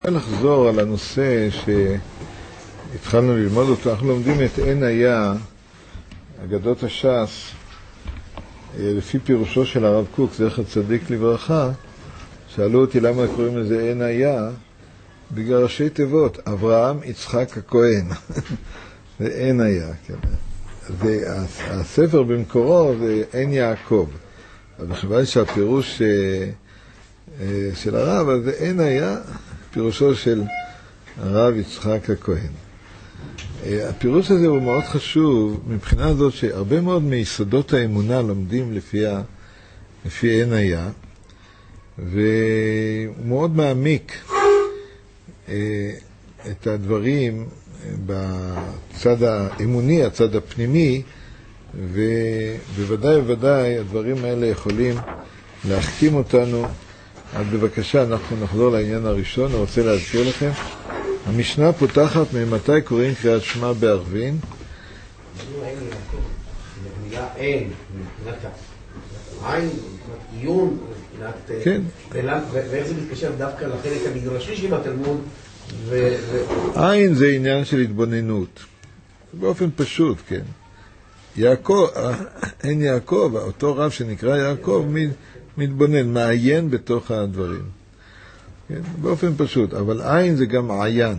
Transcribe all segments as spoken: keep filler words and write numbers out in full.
נחזור על הנושא שהתחלנו ללמוד אותו. אנחנו לומדים את עין היה, אגדות הש"ס, לפי פירושו של הרב קוק, זכר צדיק לברכה. שאלו אותי למה קוראים לזה עין היה, בגלל ראשי תיבות, אברהם יצחק הכהן. זה עין היה, כן. זה, הספר במקורו זה עין יעקב. אבל מכיוון שהפירוש של הרב, אז זה עין היה, פירושו של הרב יצחק הכהן. הפירוש הזה הוא מאוד חשוב מבחינה זאת שהרבה מאוד מיסודות האמונה לומדים לפי, ה, לפי עין היה, והוא מאוד מעמיק את הדברים בצד האמוני, הצד הפנימי, ובוודאי ובוודאי הדברים האלה יכולים להחכים אותנו. אז בבקשה, אנחנו נחזור לעניין הראשון. אני רוצה להזכיר לכם, המשנה פותחת ממתי קוראים קריאת שמע בערבין. המילה אין, מבחינת עין, מבחינת עיון, מבחינת... ואיך זה מתקשר דווקא לחלק המדרשי של התלמוד? עין זה עניין של התבוננות, באופן פשוט, כן. יעקב, אין יעקב, אותו רב שנקרא יעקב, מתבונן, מעיין בתוך הדברים. כן? באופן פשוט, אבל עין זה גם עיין.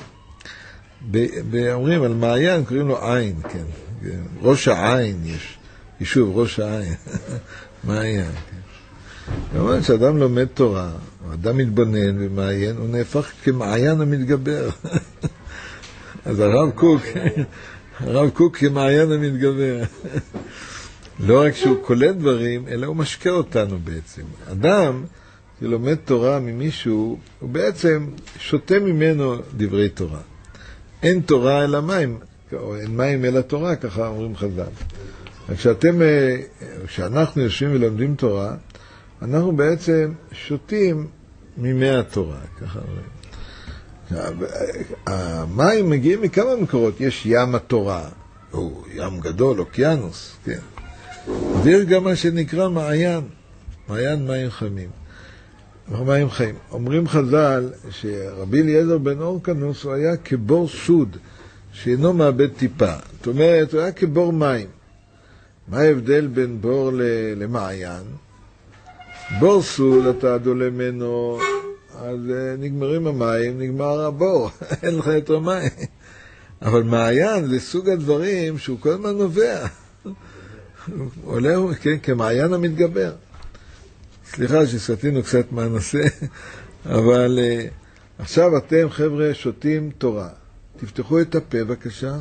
אומרים על מעיין, קוראים לו עין, כן. ראש העין יש, יישוב ראש העין. מעיין, כן. כלומר, כשאדם לומד תורה, אדם מתבונן ומעיין, הוא נהפך כמעיין המתגבר. אז הרב קוק, הרב קוק כמעיין המתגבר. לא רק שהוא קולט דברים, אלא הוא משקע אותנו בעצם. אדם שלומד תורה ממישהו, הוא בעצם שותה ממנו דברי תורה. אין תורה אלא מים, או אין מים אלא תורה, ככה אומרים חז"ל. כשאתם, כשאנחנו יושבים ולומדים תורה, אנחנו בעצם שותים ממי התורה, ככה אומרים. המים מגיעים מכמה מקורות, יש ים התורה, או ים גדול, אוקיינוס, כן. ויש גם מה שנקרא מעיין, מעיין מים חמים, מים חיים. אומרים חז"ל שרבי אליעזר בן אורקנוס הוא היה כבור סוד, שאינו מאבד טיפה. זאת אומרת, הוא היה כבור מים. מה ההבדל בין בור למעיין? בור סוד, אתה דולה ממנו, אז נגמרים המים, נגמר הבור, אין לך יותר מים. אבל מעיין זה סוג הדברים שהוא כל הזמן נובע. עולה, כן, כמעיין המתגבר. סליחה שסתינו קצת מהנושא, אבל uh, עכשיו אתם חבר'ה שותים תורה. תפתחו את הפה בבקשה.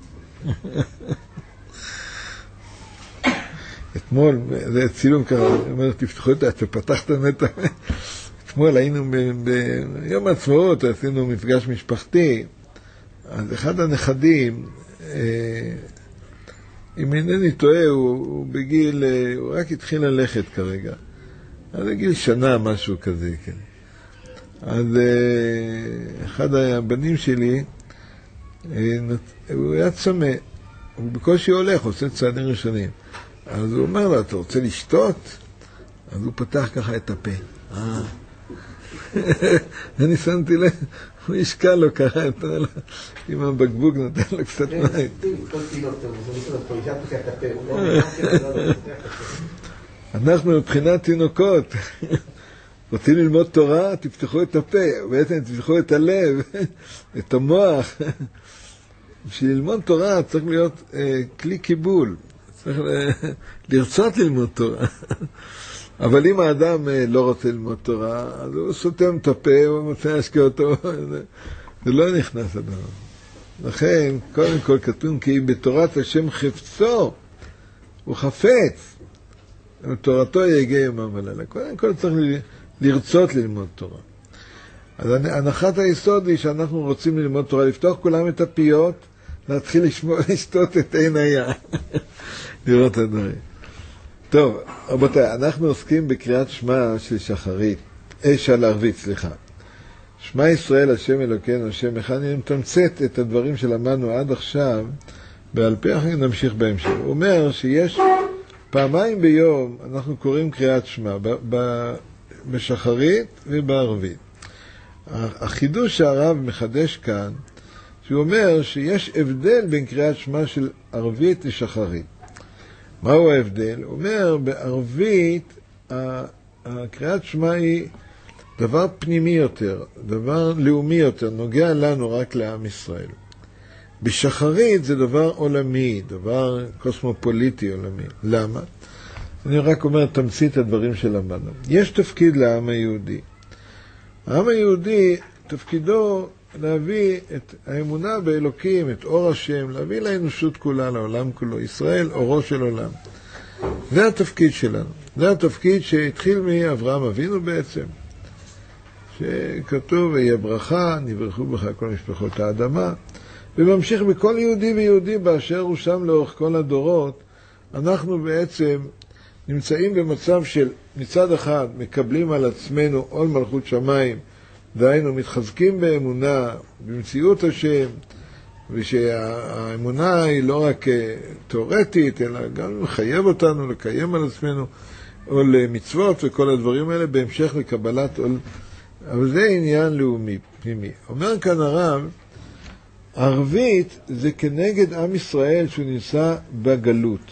אתמול, זה צילום ככה, אני אומר, תפתחו את הפה, פתחתם את הפה. אתמול היינו ביום העצמאות, עשינו מפגש משפחתי, אז אחד הנכדים, אה, אם אינני טועה, הוא, הוא בגיל, הוא רק התחיל ללכת כרגע. אז בגיל שנה, משהו כזה, כן. אז אחד הבנים שלי, הוא היה צמא, הוא בקושי הולך, עושה צעדים ראשונים. אז הוא אומר לו, אתה רוצה לשתות? אז הוא פתח ככה את הפה. אה. אני שמתי לב, הוא ישקע לו ככה, עם הבקבוק נותן לו קצת מים. אנחנו מבחינת תינוקות, רוצים ללמוד תורה, תפתחו את הפה, בעצם תפתחו את הלב, את המוח. בשביל ללמוד תורה צריך להיות כלי קיבול, צריך לרצות ללמוד תורה. אבל אם האדם לא רוצה ללמוד תורה, אז הוא סותם את הפה, הוא מוצא להשקיע אותו, זה לא נכנס הדבר. לכן, קודם כל כתוב, כי בתורת השם חפצו, הוא חפץ, תורתו יגע יומם ולילה. קודם כל צריך לרצות ללמוד תורה. אז הנחת היסוד היא שאנחנו רוצים ללמוד תורה, לפתוח כולם את הפיות, להתחיל לשמוע, לשתות את עין היה, לראות את הדברים. טוב, רבותיי, אנחנו עוסקים בקריאת שמע של שחרית, אה, של ערבית, סליחה. שמע ישראל, השם אלוקינו, השם אחד. אני מתמצת את הדברים שלמדנו עד עכשיו, בעל פה אחרי נמשיך בהמשך. הוא אומר שיש פעמיים ביום אנחנו קוראים קריאת שמע, בשחרית ובערבית. החידוש שהרב מחדש כאן, שהוא אומר שיש הבדל בין קריאת שמע של ערבית לשחרית. מהו ההבדל? הוא אומר, בערבית, הקריאת שמע היא דבר פנימי יותר, דבר לאומי יותר, נוגע לנו רק לעם ישראל. בשחרית זה דבר עולמי, דבר קוסמופוליטי עולמי. למה? אני רק אומר תמצית הדברים שלמדנו. יש תפקיד לעם היהודי. העם היהודי, תפקידו להביא את האמונה באלוקים, את אור השם, להביא לאנושות כולה, לעולם כולו. ישראל, אורו של עולם. זה התפקיד שלנו. זה התפקיד שהתחיל מאברהם אבינו בעצם. שכתוב, ויהיה ברכה, נברכו בך כל משפחות האדמה. וממשיך בכל יהודי ויהודי באשר הוא שם לאורך כל הדורות. אנחנו בעצם נמצאים במצב של מצד אחד מקבלים על עצמנו עול מלכות שמיים, דהיינו מתחזקים באמונה, במציאות השם, ושהאמונה היא לא רק תיאורטית, אלא גם מחייב אותנו לקיים על עצמנו עול מצוות וכל הדברים האלה בהמשך לקבלת עול. אבל זה עניין לאומי, פנימי. אומר כאן הרב, ערבית זה כנגד עם ישראל שהוא נמצא בגלות.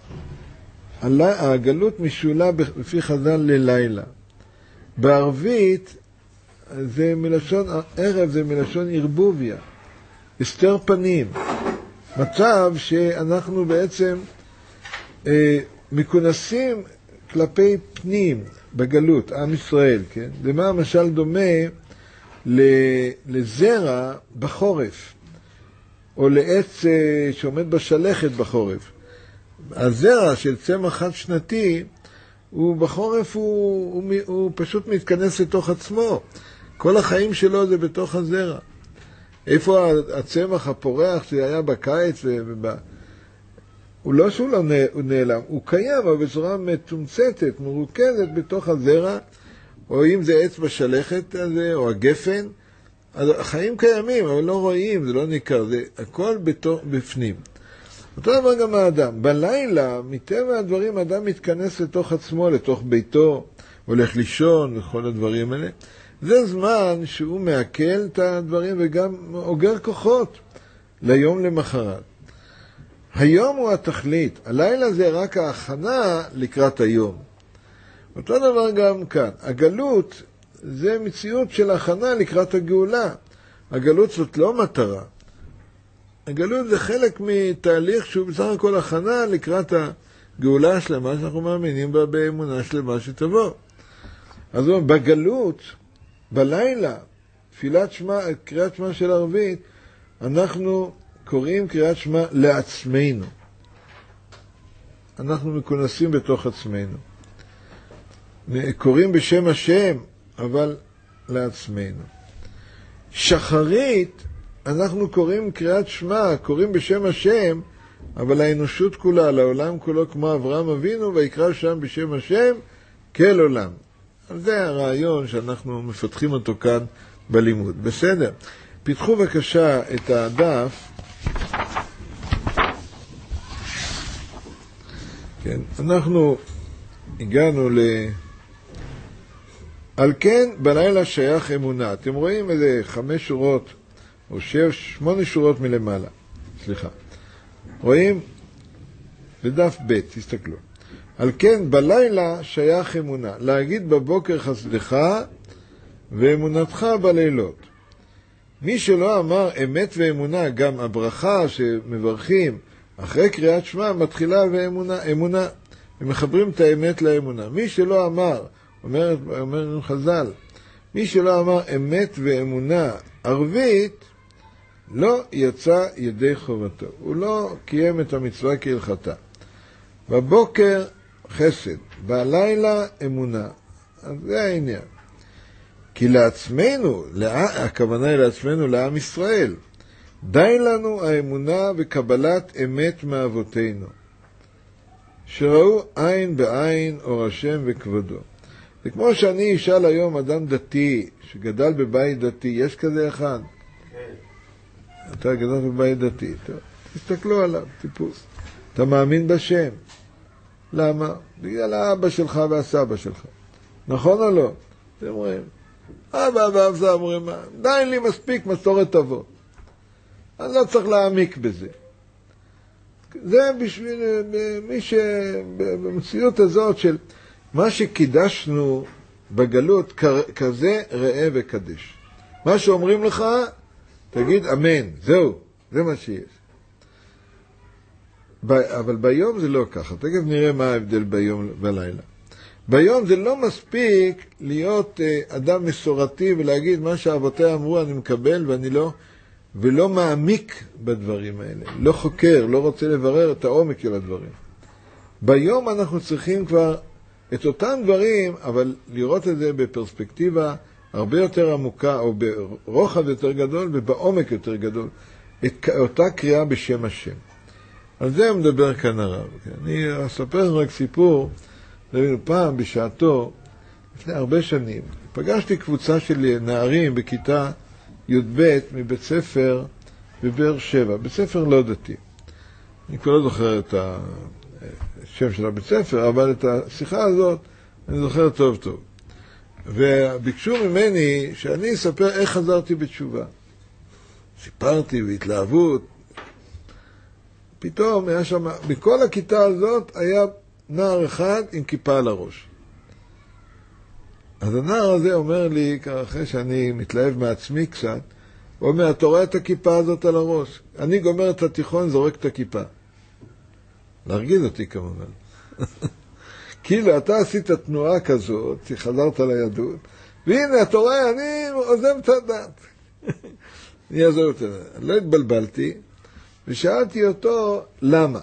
הגלות משולה לפי חז"ל ללילה. בערבית זה מלשון, ערב זה מלשון ערבוביה, הסתר פנים. מצב שאנחנו בעצם אה, מכונסים כלפי פנים בגלות, עם ישראל, כן? למה המשל דומה לזרע בחורף, או לעץ שעומד בשלכת בחורף. הזרע של צמח חד שנתי, הוא בחורף הוא, הוא, הוא פשוט מתכנס לתוך עצמו. כל החיים שלו זה בתוך הזרע. איפה הצמח הפורח שהיה בקיץ, ובא... הוא לא שהוא לא נעלם, הוא קיים, אבל בצורה מתומצתת, מרוכזת בתוך הזרע, או אם זה עץ בשלכת הזה, או הגפן, אז החיים קיימים, אבל לא רואים, זה לא ניכר, זה הכל בתוך, בפנים. אותו דבר גם האדם. בלילה, מטבע הדברים, האדם מתכנס לתוך עצמו, לתוך ביתו, הולך לישון וכל הדברים האלה. זה זמן שהוא מעכל את הדברים וגם אוגר כוחות ליום למחרת. היום הוא התכלית, הלילה זה רק ההכנה לקראת היום. אותו דבר גם כאן. הגלות זה מציאות של הכנה לקראת הגאולה. הגלות זאת לא מטרה. הגלות זה חלק מתהליך שהוא בסך הכל הכנה לקראת הגאולה השלמה שאנחנו מאמינים בה באמונה שלמה שתבוא. אז בגלות, בלילה, תפילת שמה, קריאת שמה של ערבית, אנחנו קוראים קריאת שמה לעצמנו. אנחנו מכונסים בתוך עצמנו. קוראים בשם השם, אבל לעצמנו. שחרית, אנחנו קוראים קריאת שמה, קוראים בשם השם, אבל האנושות כולה, לעולם כולו, כמו אברהם אבינו, ויקרא שם בשם השם, כל עולם. אז זה הרעיון שאנחנו מפתחים אותו כאן בלימוד. בסדר. פיתחו בבקשה את הדף. כן, אנחנו הגענו ל... על כן בלילה שייך אמונה. אתם רואים איזה חמש שורות, או שש, שמונה שורות מלמעלה. סליחה. רואים? בדף ב', תסתכלו. על כן בלילה שייך אמונה. להגיד בבוקר חסדך ואמונתך בלילות. מי שלא אמר אמת ואמונה, גם הברכה שמברכים אחרי קריאת שמע מתחילה ואמונה, אמונה. ומחברים את האמת לאמונה. מי שלא אמר, אומר, אומר חז"ל, מי שלא אמר אמת ואמונה ערבית, לא יצא ידי חובתו. הוא לא קיים את המצווה כהלכתה. בבוקר חסד, בלילה אמונה. אז זה העניין. כי לעצמנו, הכוונה היא לעצמנו, לעם ישראל, די לנו האמונה וקבלת אמת מאבותינו, שראו עין בעין אור השם וכבודו. זה כמו שאני אשאל היום אדם דתי, שגדל בבית דתי, יש כזה אחד? כן. אתה גדל בבית דתי, טוב, תסתכלו עליו, טיפוס. אתה מאמין בשם. למה? בגלל האבא שלך והסבא שלך. נכון או לא? אתם רואים. אבא ואב זה אמורים, די לי מספיק מסורת אבות. אני לא צריך להעמיק בזה. זה בשביל מי שבמציאות הזאת של מה שקידשנו בגלות, כזה ראה וקדש. מה שאומרים לך, תגיד אמן, זהו, זה מה שיש. אבל ביום זה לא ככה. תכף נראה מה ההבדל ביום ובלילה. ביום זה לא מספיק להיות אדם מסורתי ולהגיד מה שאבותיי אמרו אני מקבל ואני לא, ולא מעמיק בדברים האלה. לא חוקר, לא רוצה לברר את העומק של הדברים. ביום אנחנו צריכים כבר את אותם דברים, אבל לראות את זה בפרספקטיבה הרבה יותר עמוקה, או ברוחב יותר גדול ובעומק יותר גדול. את אותה קריאה בשם השם. על זה מדבר כאן הרב. אני אספר רק סיפור. פעם בשעתו, לפני הרבה שנים, פגשתי קבוצה של נערים בכיתה י' ב' מבית ספר בבאר שבע, בית ספר לא דתי. אני כבר לא זוכר את השם של הבית ספר, אבל את השיחה הזאת אני זוכר טוב טוב. וביקשו ממני שאני אספר איך חזרתי בתשובה. סיפרתי בהתלהבות. פתאום היה שם, בכל הכיתה הזאת היה נער אחד עם כיפה על הראש. אז הנער הזה אומר לי, אחרי שאני מתלהב מעצמי קצת, הוא אומר, אתה רואה את הכיפה הזאת על הראש? אני גומר את התיכון, זורק את הכיפה. להרגיז אותי כמובן. כאילו, אתה עשית תנועה כזאת, שחזרת ליהדות, והנה, אתה רואה, אני עוזב את הדת. אני עוזב את הדת. לא התבלבלתי, ושאלתי אותו, למה?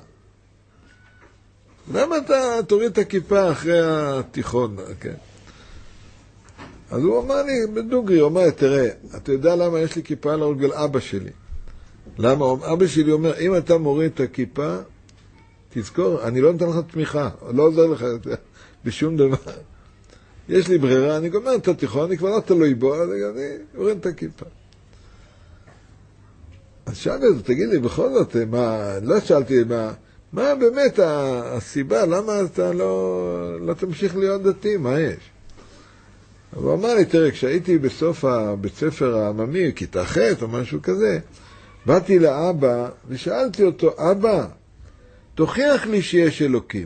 למה אתה תוריד את הכיפה אחרי התיכון? כן. אז הוא אמר לי, בדוגרי, הוא אמר, תראה, אתה יודע למה יש לי כיפה על הרגל אבא שלי? למה? אבא שלי אומר, אם אתה מוריד את הכיפה, תזכור, אני לא נותן לך תמיכה, לא עוזר לך בשום דבר. יש לי ברירה, אני גומר את התיכון, אני כבר לא תלוי בו, אז אני מוריד את הכיפה. אז שאלתי, תגיד לי, בכל זאת, מה, לא שאלתי, מה, מה באמת הסיבה, למה אתה לא, לא תמשיך להיות דתי, מה יש? הוא אמר לי, תראה, כשהייתי בסוף הבית ספר העממי, כיתה ח' או משהו כזה, באתי לאבא ושאלתי אותו, אבא, תוכיח לי שיש אלוקים.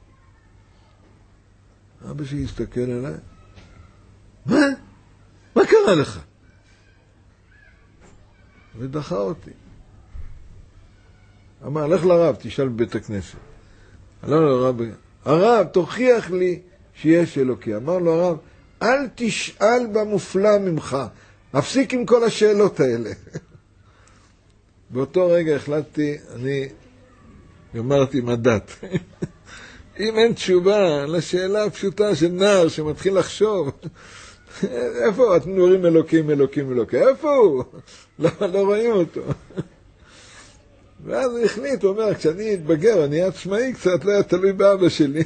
אבא שלי הסתכל עליי, מה? מה קרה לך? ודחה אותי. אמר, לך לרב, תשאל בבית הכנסת. לא, לא, הרב, הרב, תוכיח לי שיש אלוקי. אמר לו הרב, אל תשאל במופלא ממך, הפסיק עם כל השאלות האלה. באותו רגע החלטתי, אני אמרתי מדת. אם אין תשובה לשאלה הפשוטה של נער שמתחיל לחשוב, איפה אתם רואים אלוקים, אלוקים, אלוקים? איפה הוא? לא, לא רואים אותו. ואז הוא החליט, הוא אומר, כשאני אתבגר, אני עצמאי קצת, לא היה תלוי באבא שלי.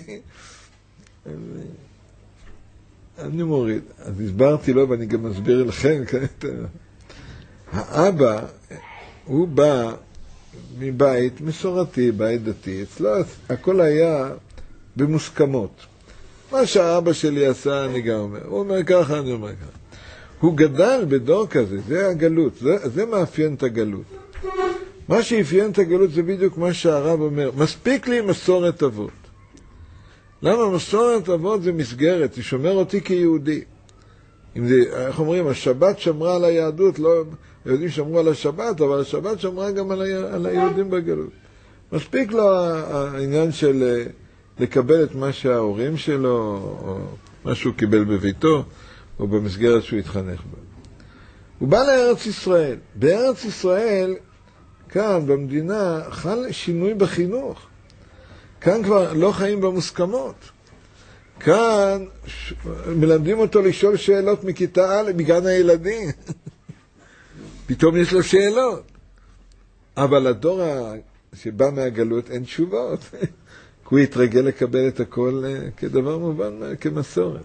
אני מוריד. אז הסברתי לו, ואני גם מסביר לכם. האבא, הוא בא מבית מסורתי, בית דתי. אצלו הכל היה במוסכמות. מה שהאבא שלי עשה, אני גם אומר. הוא אומר ככה, אני אומר ככה. הוא גדל בדור כזה, זה הגלות, זה, זה מאפיין את הגלות. מה שאפיין את הגלות זה בדיוק מה שהרב אומר. מספיק לי מסורת אבות. למה מסורת אבות זה מסגרת, היא שומר אותי כיהודי. אם זה, איך אומרים, השבת שמרה על היהדות, לא, היהודים שמרו על השבת, אבל השבת שמרה גם על, ה, על היהודים בגלות. מספיק לו העניין של לקבל את מה שההורים שלו, או מה שהוא קיבל בביתו, או במסגרת שהוא התחנך בה. הוא בא לארץ ישראל. בארץ ישראל, כאן במדינה, חל שינוי בחינוך. כאן כבר לא חיים במוסכמות. כאן ש... מלמדים אותו לשאול שאלות מכיתה א' בגן הילדים. פתאום יש לו שאלות. אבל הדור שבא מהגלות אין תשובות. כי הוא יתרגל לקבל את הכל כדבר מובן, כמסורת.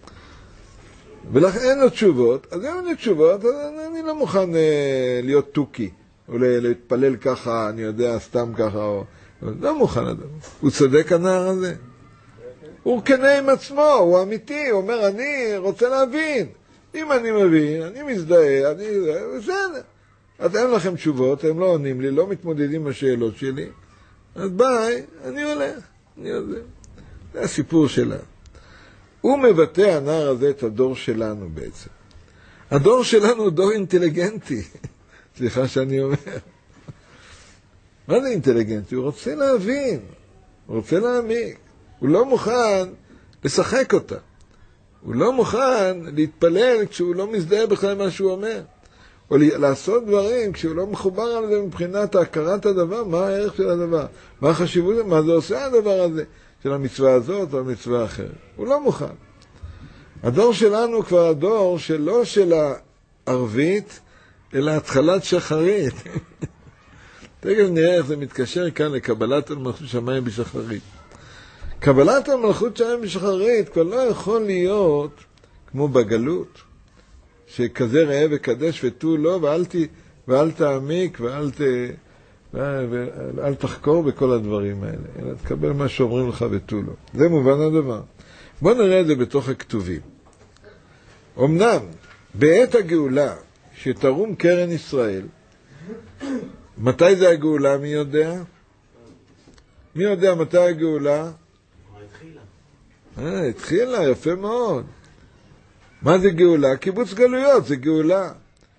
ולכן אין לו תשובות, אז אין לו תשובות, אז אני לא מוכן אה, להיות טוקי, או להתפלל ככה, אני יודע, סתם ככה, או... לא מוכן אדם. הוא צודק הנער הזה. הוא כנה עם עצמו, הוא אמיתי, הוא אומר, אני רוצה להבין. אם אני מבין, אני מזדהה, אני... בסדר. אז אין לכם תשובות, הם לא עונים לי, לא מתמודדים עם השאלות שלי. אז ביי, אני הולך. אני הולך. זה הסיפור שלה. הוא מבטא הנער הזה את הדור שלנו בעצם. הדור שלנו הוא דור אינטליגנטי. סליחה שאני אומר. מה זה אינטליגנטי? הוא רוצה להבין. הוא רוצה להעמיק. הוא לא מוכן לשחק אותה. הוא לא מוכן להתפלל כשהוא לא מזדהה בכלל מה שהוא אומר. או לעשות דברים כשהוא לא מחובר על זה מבחינת הכרת הדבר, מה הערך של הדבר, מה החשיבות, מה זה עושה הדבר הזה, של המצווה הזאת או המצווה האחרת. הוא לא מוכן. הדור שלנו כבר הדור שלא של הערבית, אלא התחלת שחרית. תכף נראה איך זה מתקשר כאן לקבלת המלכות שמיים בשחרית. קבלת המלכות שמיים בשחרית כבר לא יכול להיות כמו בגלות, שכזה ראה וקדש ותו לא, ואל, ת, ואל תעמיק ואל, ת, ואל תחקור בכל הדברים האלה, אלא תקבל מה שאומרים לך ותו לא. זה מובן הדבר. בוא נראה את זה בתוך הכתובים. אמנם, בעת הגאולה, שתרום קרן ישראל, מתי זה הגאולה? מי יודע? מי יודע מתי הגאולה? התחילה. אה, התחילה, יפה מאוד. מה זה גאולה? קיבוץ גלויות זה גאולה.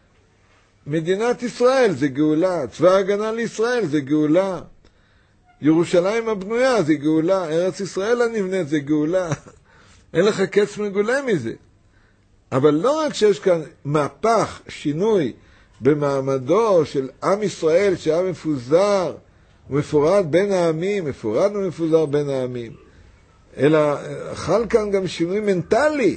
מדינת ישראל זה גאולה. צבא ההגנה לישראל זה גאולה. ירושלים הבנויה זה גאולה. ארץ ישראל הנבנית זה גאולה. אין לך קץ מגולה מזה. אבל לא רק שיש כאן מהפך, שינוי במעמדו של עם ישראל שהיה מפוזר ומפורד בין העמים, מפורד ומפוזר בין העמים, אלא חל כאן גם שינוי מנטלי.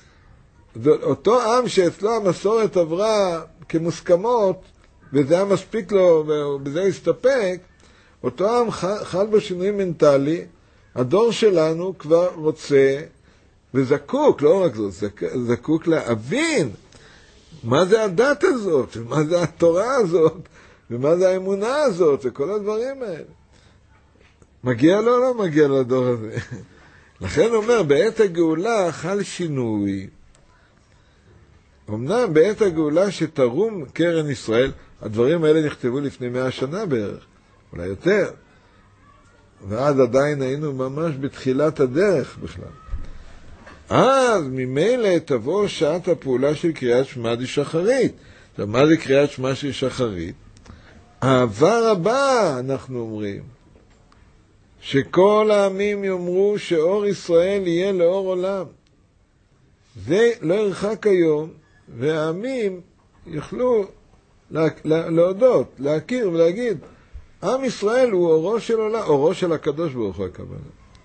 אותו עם שאצלו המסורת עברה כמוסכמות, וזה היה מספיק לו ובזה הסתפק, אותו עם חל בשינוי מנטלי. הדור שלנו כבר רוצה וזקוק, לא רק זאת, זקוק להבין מה זה הדת הזאת, ומה זה התורה הזאת, ומה זה האמונה הזאת, וכל הדברים האלה. מגיע לו או לא מגיע לדור הזה? לכן אומר, בעת הגאולה חל שינוי. אמנם בעת הגאולה שתרום קרן ישראל, הדברים האלה נכתבו לפני מאה שנה בערך, אולי יותר. ואז עדיין היינו ממש בתחילת הדרך בכלל. אז ממילא תבוא שעת הפעולה של קריאת שמע דשחרית. עכשיו, מה זה קריאת שמע של שחרית? אהבה רבה, אנחנו אומרים. שכל העמים יאמרו שאור ישראל יהיה לאור עולם. זה לא ירחק היום, והעמים יוכלו לה, לה, להודות, להכיר ולהגיד, עם ישראל הוא אורו של עולם, אורו של הקדוש ברוך הוא הכוונה.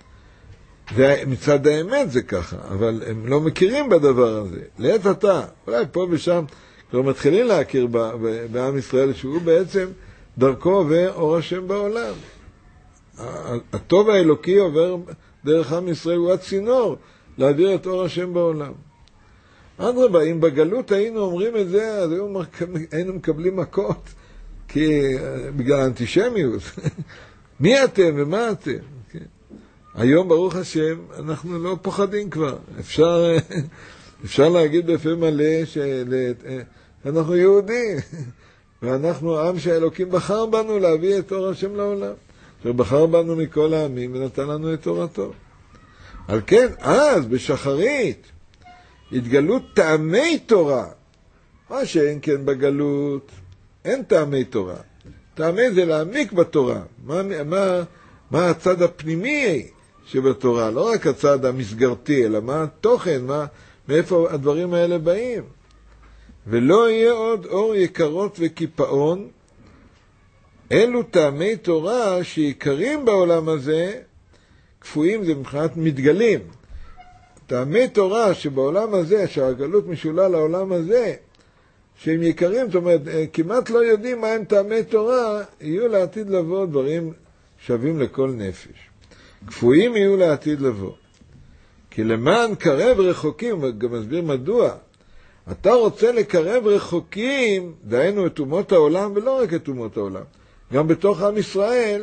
מצד האמת זה ככה, אבל הם לא מכירים בדבר הזה. לעת עתה, אולי פה ושם, כבר מתחילים להכיר בעם ישראל, שהוא בעצם דרכו ואור השם בעולם. הטוב האלוקי עובר דרך עם ישראל, הוא הצינור להעביר את אור השם בעולם. אדרבה, אם בגלות היינו אומרים את זה, אז היינו מקבלים מכות, כי בגלל האנטישמיות. מי אתם ומה אתם? היום ברוך השם אנחנו לא פוחדים כבר. אפשר, אפשר להגיד בפה מלא שאנחנו יהודים, ואנחנו עם שהאלוקים בחר בנו להביא את אור השם לעולם, שבחר בנו מכל העמים ונתן לנו את תורתו. על כן, אז בשחרית התגלו טעמי תורה, מה שאין כן בגלות, אין טעמי תורה. טעמי זה להעמיק בתורה. מה, מה, מה הצד הפנימי שבתורה, לא רק הצד המסגרתי, אלא מה התוכן, מה, מאיפה הדברים האלה באים. ולא יהיה עוד אור יקרות וקיפאון, אלו טעמי תורה שיקרים בעולם הזה, כפויים זה מבחינת מתגלים. טעמי תורה שבעולם הזה, שהגלות משולה לעולם הזה, שהם יקרים, זאת אומרת, כמעט לא יודעים מה הם טעמי תורה, יהיו לעתיד לבוא דברים שווים לכל נפש. כפויים יהיו לעתיד לבוא. כי למען קרב רחוקים, וגם מסביר מדוע, אתה רוצה לקרב רחוקים, דהיינו את אומות העולם, ולא רק את אומות העולם, גם בתוך עם ישראל,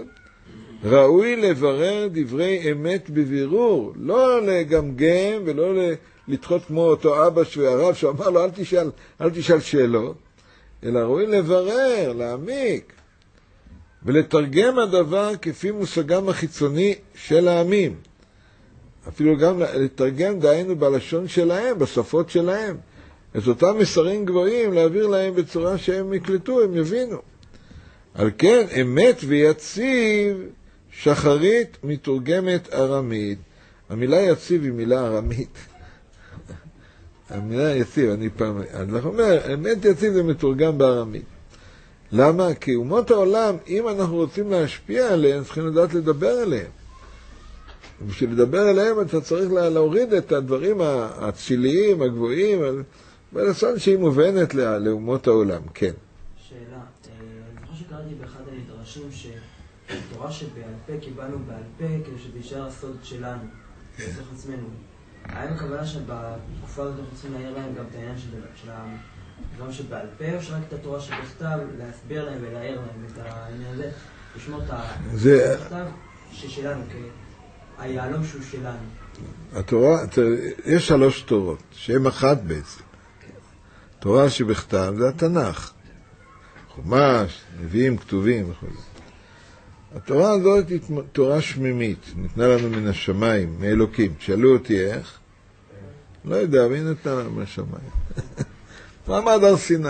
ראוי לברר דברי אמת בבירור, לא לגמגם ולא לדחות כמו אותו אבא והרב שאמר לו, אל תשאל, אל תשאל שאלות, אלא ראוי לברר, להעמיק, ולתרגם הדבר כפי מושגם החיצוני של העמים. אפילו גם לתרגם דהיינו בלשון שלהם, בשפות שלהם. את אותם מסרים גבוהים להעביר להם בצורה שהם יקלטו, הם יבינו. על כן, אמת ויציב שחרית מתורגמת ארמית. המילה יציב היא מילה ארמית. המילה יציב, אני פעם... אני אומר, אמת יציב זה מתורגם בארמית. למה? כי אומות העולם, אם אנחנו רוצים להשפיע עליהם, צריכים לדעת לדבר עליהם. בשביל לדבר עליהם אתה צריך להוריד את הדברים הציליים, הגבוהים, ולעשות שהיא מובנת לאומות העולם. כן. שאלה, אני חושב שקראתי באחד המדרשים שהתורה שבעל פה קיבלנו בעל פה כדי שביישאר הסוד שלנו, בתוך עצמנו. האם הכוונה שבתקופה הזאת אנחנו צריכים להעיר להם גם את העניין של הדברים שבעל פה, או שרק את התורה שבכתב, להסביר להם ולהעיר להם את העניין הזה, לשמור את הכתב ששלנו, היעלום שהוא שלנו. התורה, יש שלוש תורות, שהן אחת בעצם. תורה שבכתב זה התנ"ך. חומש, נביאים, כתובים וכו'. התורה הזאת היא תורה שמימית, ניתנה לנו מן השמיים, מאלוקים. שאלו אותי איך? לא יודע, מי נתנה לנו מהשמיים? מעמד הר סיני.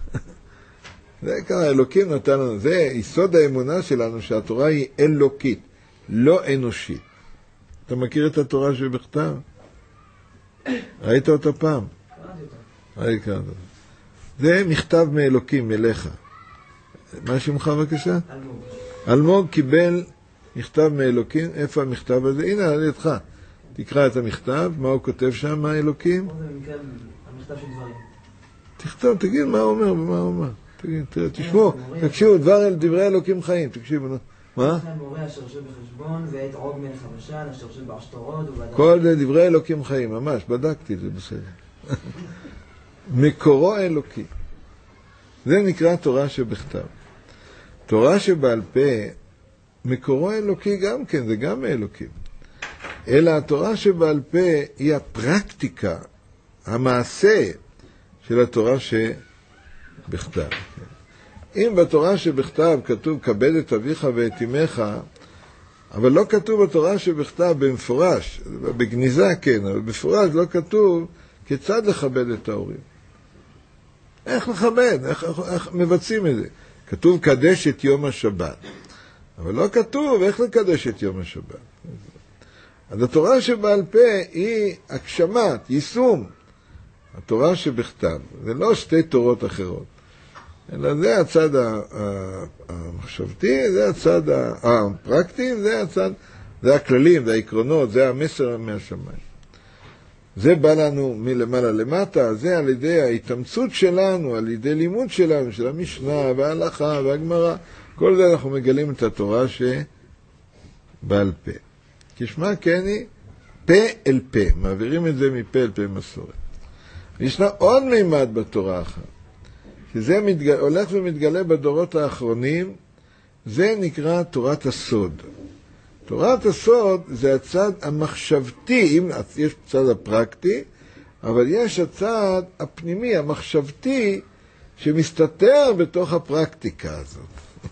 זה ככה, אלוקים נתן לנו. זה יסוד האמונה שלנו שהתורה היא אלוקית, לא אנושית. אתה מכיר את התורה שבכתב? ראית אותה פעם? ראית אותה. זה מכתב מאלוקים אליך. מה שמך בבקשה? אלמוג. אלמוג קיבל מכתב מאלוקים. איפה המכתב הזה? הנה, על ידך. תקרא את המכתב, מה הוא כותב שם, מה האלוקים? זה במקרה המכתב של דברים. תכתוב, תגיד מה הוא אומר ומה הוא אומר. תגיד, תשמעו, תקשיבו, דבר אל דברי אלוקים חיים, תקשיבו. מה? יש להם מורה אשר יושב בחשבון, ואת עוג מלך הבשן, אשר יושב בעשתורות. כל זה דברי אלוקים חיים, ממש, בדקתי, זה בסדר. מקורו אלוקי. זה נקרא תורה שבכתב. תורה שבעל פה, מקורו אלוקי גם כן, זה גם מאלוקים. אלא התורה שבעל פה היא הפרקטיקה, המעשה של התורה שבכתב. אם בתורה שבכתב כתוב כבד את אביך ואת אמך, אבל לא כתוב בתורה שבכתב במפורש, בגניזה כן, אבל בפורש לא כתוב כיצד לכבד את ההורים. איך לכבד, איך, איך, איך מבצעים את זה. כתוב קדש את יום השבת, אבל לא כתוב איך לקדש את יום השבת. אז התורה שבעל פה היא הגשמת, יישום. התורה שבכתב, זה לא שתי תורות אחרות, אלא זה הצד המחשבתי, זה הצד הפרקטי, זה הצד, זה הכללים, זה העקרונות, זה המסר מהשמיים. זה בא לנו מלמעלה למטה, זה על ידי ההתאמצות שלנו, על ידי לימוד שלנו, של המשנה וההלכה והגמרא, כל זה אנחנו מגלים את התורה שבעל פה. כשמה כן היא, פה אל פה, מעבירים את זה מפה אל פה מסורת. ישנה עוד מימד בתורה אחת, שזה מתגל, הולך ומתגלה בדורות האחרונים, זה נקרא תורת הסוד. תורת הסוד זה הצד המחשבתי, אם יש הצד הפרקטי, אבל יש הצד הפנימי, המחשבתי, שמסתתר בתוך הפרקטיקה הזאת.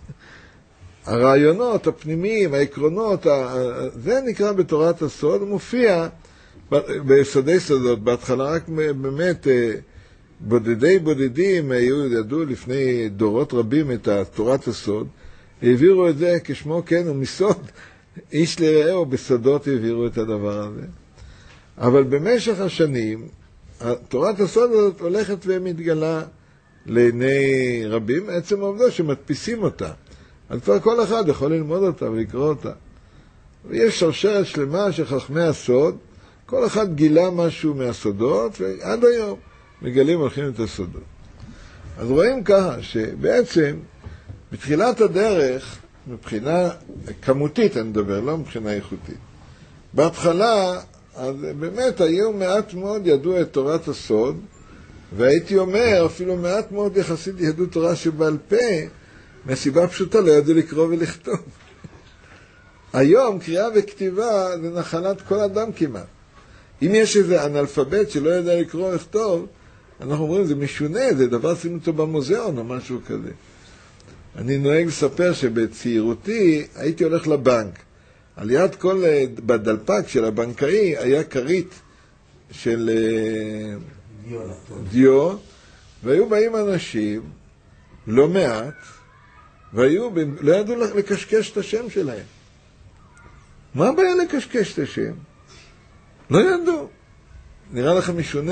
הרעיונות הפנימיים, העקרונות, זה נקרא בתורת הסוד, מופיע ביסודי סודות. בהתחלה רק באמת בודדי בודדים ידעו לפני דורות רבים את תורת הסוד, העבירו את זה כשמו כן ומסוד, איש לרעהו בסודות העבירו את הדבר הזה. אבל במשך השנים, תורת הסוד הזאת הולכת ומתגלה לעיני רבים, עצם העובדה שמדפיסים אותה. אז כבר כל אחד יכול ללמוד אותה ולקרוא אותה. ויש שרשרת שלמה של חכמי הסוד, כל אחד גילה משהו מהסודות, ועד היום מגלים הולכים את הסודות. אז רואים ככה שבעצם בתחילת הדרך, מבחינה כמותית אני מדבר, לא מבחינה איכותית. בהתחלה, אז באמת היו מעט מאוד ידעו את תורת הסוד, והייתי אומר, אפילו מעט מאוד יחסית ידעו תורה שבעל פה, מהסיבה פשוטה לא ידעו לקרוא ולכתוב. היום קריאה וכתיבה זה נחלת כל אדם כמעט. אם יש איזה אנאלפבית שלא יודע לקרוא לכתוב, אנחנו אומרים, זה משונה, זה דבר שימו אותו במוזיאון או משהו כזה. אני נוהג לספר שבצעירותי הייתי הולך לבנק. על יד כל, בדלפק של הבנקאי היה כרית של דיו, דיו והיו באים אנשים, לא מעט, והיו, לא ידעו לקשקש את השם שלהם. מה הבעיה לקשקש את השם? לא ידעו. נראה לך משונה?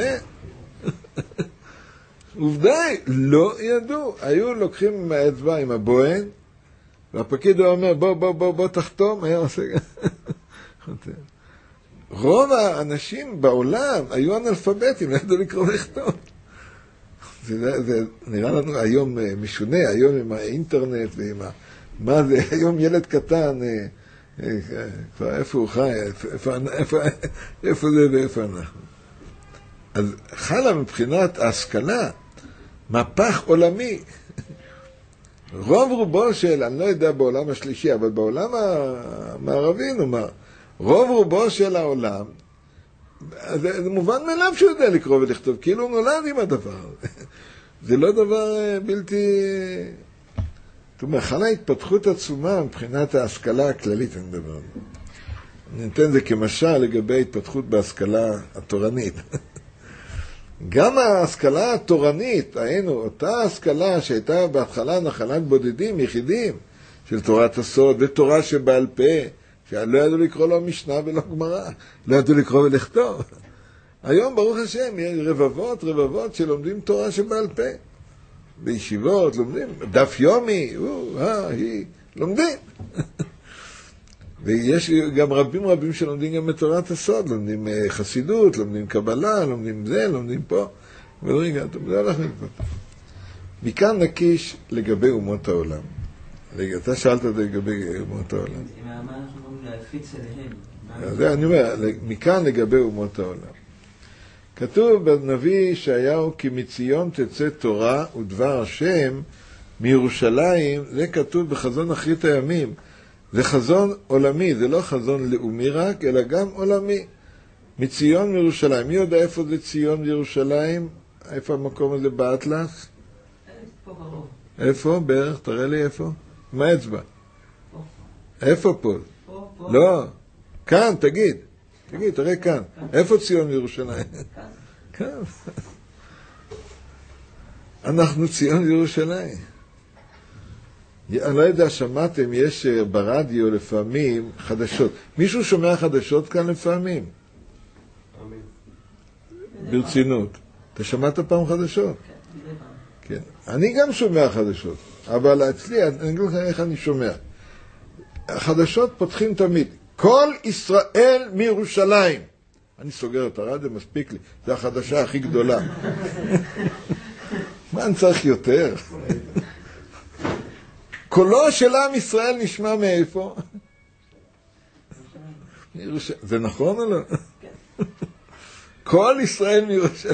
עובדי, לא ידעו. היו לוקחים עם האצבע, עם הבוהן, והפקיד הוא אומר, בוא, בוא, בוא, בוא תחתום, היה עושה... רוב האנשים בעולם היו אנאלפביתים, לא ידעו לקרוא לכתוב. זה, זה נראה לנו היום משונה, היום עם האינטרנט ועם ה... מה זה, היום ילד קטן, כבר איפה הוא חי, איפה, איפה, איפה זה ואיפה אנחנו. אז חלה מבחינת ההשכלה, מהפך עולמי. רוב רובו של, אני לא יודע בעולם השלישי, אבל בעולם המערבי נאמר, רוב רובו של העולם, זה, זה מובן מאליו שהוא יודע לקרוא ולכתוב, כאילו הוא נולד עם הדבר. זה לא דבר בלתי... זאת אומרת, חלה התפתחות עצומה מבחינת ההשכלה הכללית, אני מדבר. אני נותן את זה כמשל לגבי התפתחות בהשכלה התורנית. גם ההשכלה התורנית, היינו, אותה השכלה שהייתה בהתחלה נחלת בודדים, יחידים, של תורת הסוד ותורה שבעל פה, שלא ידעו לקרוא לו משנה ולא גמרא, לא ידעו לקרוא ולכתוב. היום, ברוך השם, יש רבבות, רבבות שלומדים תורה שבעל פה. בישיבות לומדים, דף יומי, הוא, אה, היא, לומדים. ויש גם רבים רבים שלומדים גם את תורת הסוד, לומדים חסידות, לומדים קבלה, לומדים זה, לומדים פה. ורגע, זה הולך להתפתח. מכאן נקיש לגבי אומות העולם. רגע, אתה שאלת את זה לגבי אומות העולם. מה אנחנו אומרים להפיץ אליהם? זה אני אומר, מכאן לגבי אומות העולם. כתוב בנביא ישעיהו כי מציון תצא תורה ודבר השם מירושלים, זה כתוב בחזון אחרית הימים. זה חזון עולמי, זה לא חזון לאומי רק, אלא גם עולמי. מציון מירושלים. מי יודע איפה זה ציון מירושלים? איפה המקום הזה באטלס? פה קרוב. איפה? בערך, תראה לי איפה. עם האצבע. פה. איפה פה? פה, פה. לא. כאן, תגיד. תגיד, תראה כאן. איפה ציון מירושלים? כאן. אנחנו ציון מירושלים. אני לא יודע, שמעתם, יש ברדיו לפעמים חדשות. מישהו שומע חדשות כאן לפעמים? ברצינות. אתה שמעת פעם חדשות? כן. אני גם שומע חדשות, אבל אצלי, אני אגיד לך איך אני שומע. החדשות פותחים תמיד. כל ישראל מירושלים. אני סוגר את הרדיו, מספיק לי. זה החדשה הכי גדולה. מה אני צריך יותר? קולו של עם ישראל נשמע מאיפה? זה נכון או לא? כל ישראל מירושלים.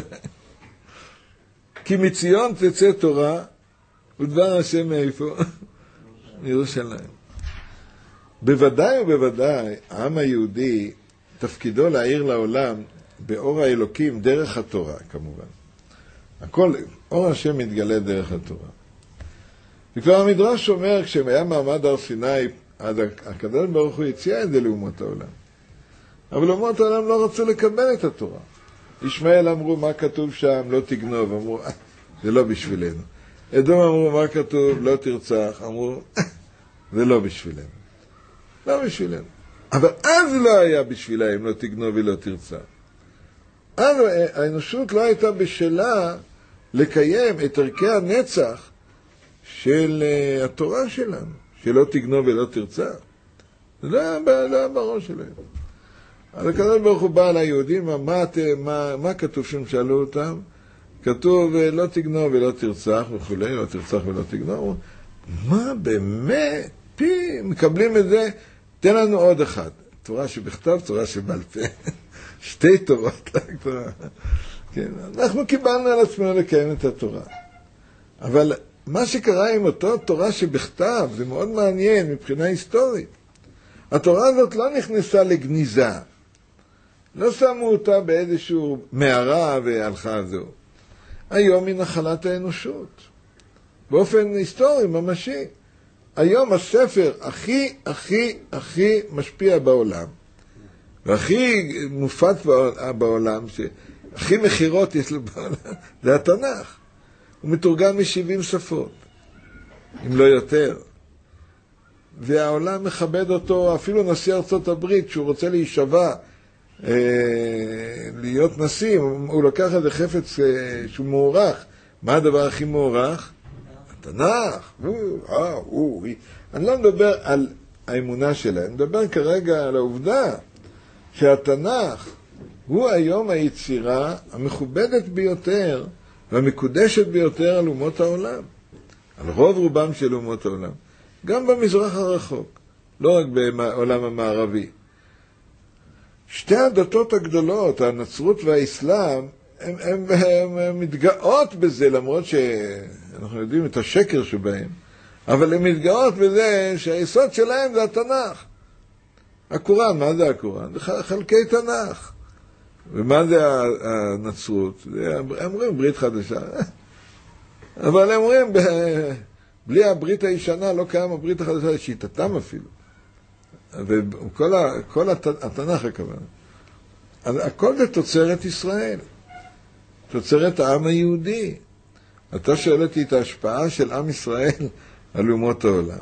כי מציון תצא תורה ודבר השם מאיפה? מירושלים. בוודאי ובוודאי העם היהודי תפקידו להאיר לעולם באור האלוקים דרך התורה כמובן. הכל, אור השם מתגלה דרך התורה. וכבר המדרש אומר, כשהיה מעמד הר סיני, אז הקדוש ברוך הוא הציע את זה לאומות העולם. אבל אומות העולם לא רצו לקבל את התורה. ישמעאל אמרו, מה כתוב שם? לא תגנוב. אמרו, אה, זה לא בשבילנו. אדום אמרו, מה כתוב? לא תרצח. אמרו, אה, זה לא בשבילנו. לא בשבילנו. אבל אז לא היה בשבילהם, לא תגנוב ולא תרצח. אז האנושות לא הייתה בשלה לקיים את ערכי הנצח של uh, התורה שלנו, שלא תגנוב ולא תרצח. זה לא היה, לא היה בראש שלהם. אז הקדוש ברוך הוא בא ליהודים, מה, מה, מה, מה כתוב שהם שאלו אותם? כתוב לא תגנוב ולא תרצח וכו', לא תרצח ולא תגנוב. מה באמת? פי, מקבלים את זה, תן לנו עוד אחד. תורה שבכתב, תורה שבעל פה. שתי תורות. כן, אנחנו קיבלנו על עצמנו לקיים את התורה. אבל מה שקרה עם אותו תורה שבכתב, זה מאוד מעניין מבחינה היסטורית. התורה הזאת לא נכנסה לגניזה. לא שמו אותה באיזשהו מערה והלכה זו. היום היא נחלת האנושות. באופן היסטורי, ממשי. היום הספר הכי, הכי, הכי משפיע בעולם, והכי מופץ בעולם, הכי מחירות יש לו בעולם, זה התנ"ך. הוא מתורגם מ-שבעים שפות, אם לא יותר. והעולם מכבד אותו, אפילו נשיא ארצות הברית, שהוא רוצה להישבע, אה, להיות נשיא, הוא לקח איזה חפץ אה, שהוא מוערך. מה הדבר הכי מוערך? התנ"ך. הוא, אה, הוא, היא. אני לא מדבר על האמונה שלה, אני מדבר כרגע על העובדה שהתנ"ך הוא היום היצירה המכובדת ביותר והמקודשת ביותר על אומות העולם, על רוב רובם של אומות העולם, גם במזרח הרחוק, לא רק בעולם המערבי. שתי הדתות הגדולות, הנצרות והאסלאם, הן, הן, הן, הן מתגאות בזה, למרות שאנחנו יודעים את השקר שבהם, אבל הן מתגאות בזה שהיסוד שלהם זה התנ"ך. הקוראן, מה זה הקוראן? זה חלקי תנ"ך. ומה זה הנצרות? הם אומרים ברית חדשה. אבל הם אומרים, בלי הברית הישנה לא קיים הברית החדשה לשיטתם אפילו. וכל ה, כל התנ"ך הכוונה. אז הכל זה תוצרת ישראל. תוצרת העם היהודי. אתה שואל אותי את ההשפעה של עם ישראל על אומות העולם.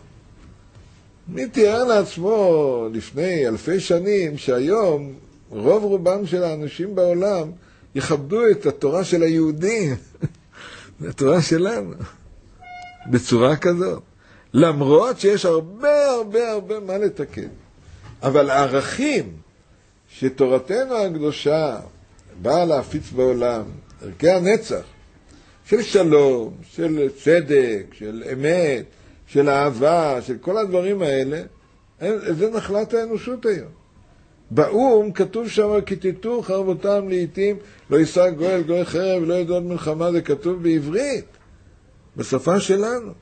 מי תיאר לעצמו לפני אלפי שנים שהיום רוב רובם של האנשים בעולם יכבדו את התורה של היהודים, התורה שלנו, בצורה כזאת. למרות שיש הרבה הרבה הרבה מה לתקן. אבל הערכים שתורתנו הקדושה באה להפיץ בעולם, ערכי הנצח, של שלום, של צדק, של אמת, של אהבה, של כל הדברים האלה, זה נחלת האנושות היום. באום כתוב שם, כתיתו חרבותם לעתים, לא יישא גואל גוי חרב, לא ידעות מלחמה, זה כתוב בעברית, בשפה שלנו.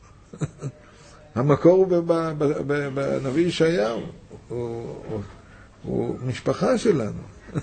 המקור הוא בנביא ישעיהו, הוא, הוא, הוא משפחה שלנו,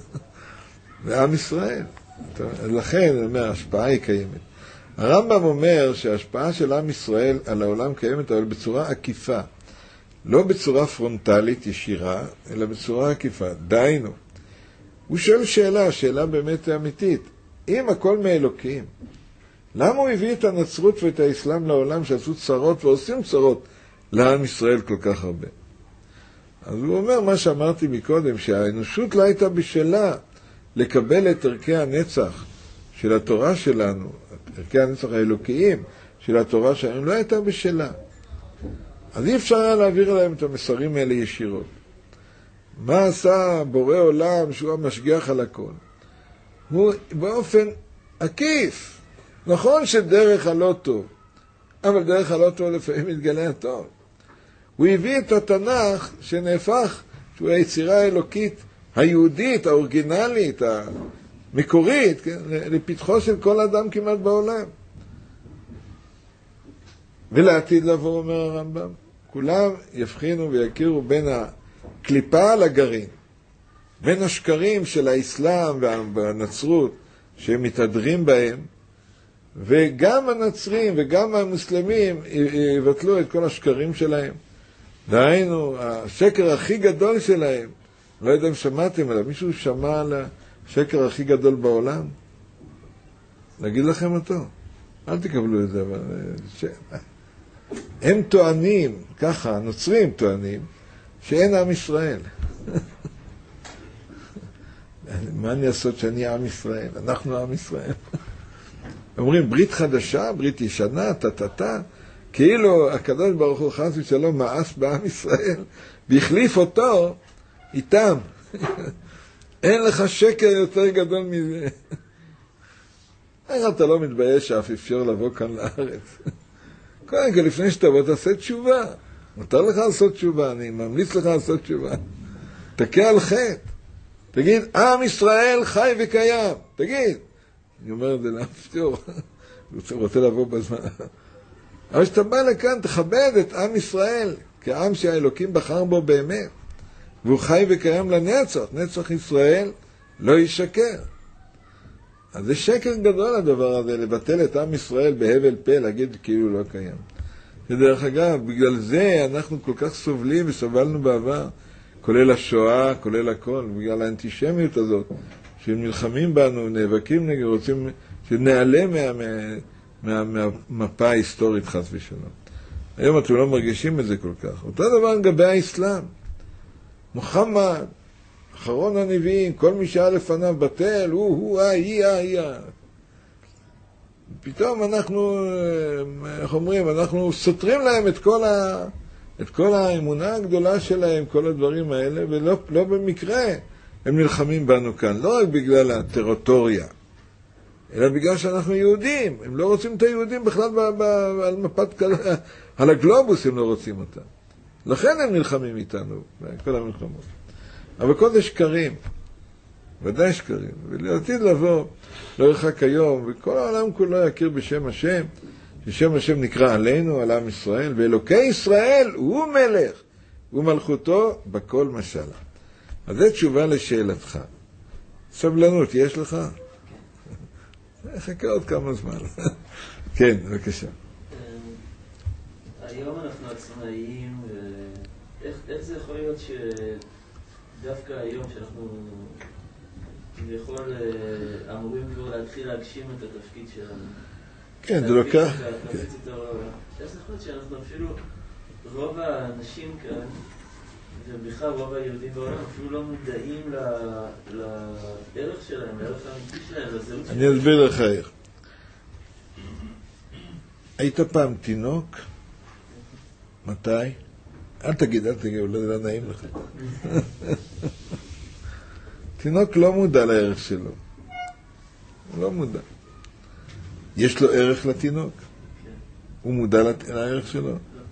ועם ישראל. לכן, ההשפעה היא קיימת. הרמב"ם אומר שההשפעה של עם ישראל על העולם קיימת, אבל בצורה עקיפה. לא בצורה פרונטלית ישירה, אלא בצורה עקיפה. דיינו. הוא שואל שאלה, שאלה באמת אמיתית. אם הכל מאלוקים, למה הוא הביא את הנצרות ואת האסלאם לעולם שעשו צרות ועושים צרות לעם ישראל כל כך הרבה? אז הוא אומר מה שאמרתי מקודם, שהאנושות לא הייתה בשלה לקבל את ערכי הנצח של התורה שלנו, ערכי הנצח האלוקיים של התורה שלנו, לא הייתה בשלה. אז אי אפשר היה להעביר להם את המסרים האלה ישירות. מה עשה בורא עולם שהוא המשגיח על הכל? הוא באופן עקיף. נכון שדרך הלא טוב, אבל דרך הלא טוב לפעמים מתגלה הטוב. הוא הביא את התנ"ך שנהפך, שהוא היצירה האלוקית היהודית, האורגינלית, המקורית, כן? לפתחו של כל אדם כמעט בעולם. ולעתיד לבוא, אומר הרמב"ם, כולם יבחינו ויכירו בין הקליפה לגרעין, בין השקרים של האסלאם והנצרות שהם מתהדרים בהם, וגם הנצרים וגם המוסלמים יבטלו את כל השקרים שלהם. דהיינו, השקר הכי גדול שלהם, לא יודע אם שמעתם עליו, מישהו שמע על השקר הכי גדול בעולם? נגיד לכם אותו, אל תקבלו את זה, אבל ש... הם טוענים, ככה, הנוצרים טוענים, שאין עם ישראל. מה אני אעשות שאני עם ישראל? אנחנו עם ישראל. אומרים ברית חדשה, ברית ישנה, טטטה, כאילו הקדוש ברוך הוא חס ושלום מאס בעם ישראל, והחליף אותו איתם. אין לך שקר יותר גדול מזה. איך אתה לא מתבייש שאף אפשר לבוא כאן לארץ? קודם כל, לפני שתבוא, תעשה תשובה. מותר לך לעשות תשובה, אני ממליץ לך לעשות תשובה. תקע על חטא. תגיד, עם ישראל חי וקיים. תגיד. אני אומר את זה להפתור. הוא רוצה לבוא בזמן. אבל כשאתה בא לכאן, תכבד את עם ישראל, כעם שהאלוקים בחר בו באמת. והוא חי וקיים לנצח. נצח ישראל לא ישקר. אז זה שקר גדול הדבר הזה, לבטל את עם ישראל בהבל פה, להגיד כאילו לא קיים. ודרך אגב, בגלל זה אנחנו כל כך סובלים וסבלנו בעבר, כולל השואה, כולל הכל, בגלל האנטישמיות הזאת, שהם נלחמים בנו, נאבקים נגד, רוצים שנעלה מה, מה, מה, מהמפה ההיסטורית חס ושלום. היום אתם לא מרגישים את זה כל כך. אותו דבר לגבי האסלאם. מוחמד, אחרון הנביאים, כל מי שהיה לפניו בטל, הוא, הוא, אה, היא, אה, היא, אה. פתאום אנחנו, איך אומרים, אנחנו סותרים להם את כל, ה, את כל האמונה הגדולה שלהם, כל הדברים האלה, ולא לא במקרה הם נלחמים בנו כאן. לא רק בגלל הטריטוריה, אלא בגלל שאנחנו יהודים. הם לא רוצים את היהודים בכלל ב, ב, על מפת, על הגלובוס הם לא רוצים אותם. לכן הם נלחמים איתנו, כל המלחמות. אבל כל זה שקרים, ודאי שקרים, ולעתיד לבוא, לא ירחק היום, וכל העולם כולו יכיר בשם השם, ששם השם נקרא עלינו, על עם ישראל, ואלוקי ישראל הוא מלך, ומלכותו בכל משלה. אז זו תשובה לשאלתך. סבלנות, יש לך? חכה עוד כמה זמן. כן, בבקשה. היום אנחנו עצמאיים, איך זה יכול להיות שדווקא היום שאנחנו כביכול אמורים כבר להתחיל להגשים את התפקיד שלנו? כן, זה לוקח. איך זה יכול להיות שאנחנו אפילו, רוב האנשים כאן, ובכלל רוב היהודים בעולם, אפילו לא מודעים לערך שלהם, לערך האמיתי שלהם, לזהות שלהם? אני אסביר לך איך. היית פעם תינוק? מתי? אל תגיד, אל תגיד, אולי לא נעים לך. תינוק לא מודע לערך שלו. הוא לא מודע. יש לו ערך לתינוק? הוא מודע לערך שלו?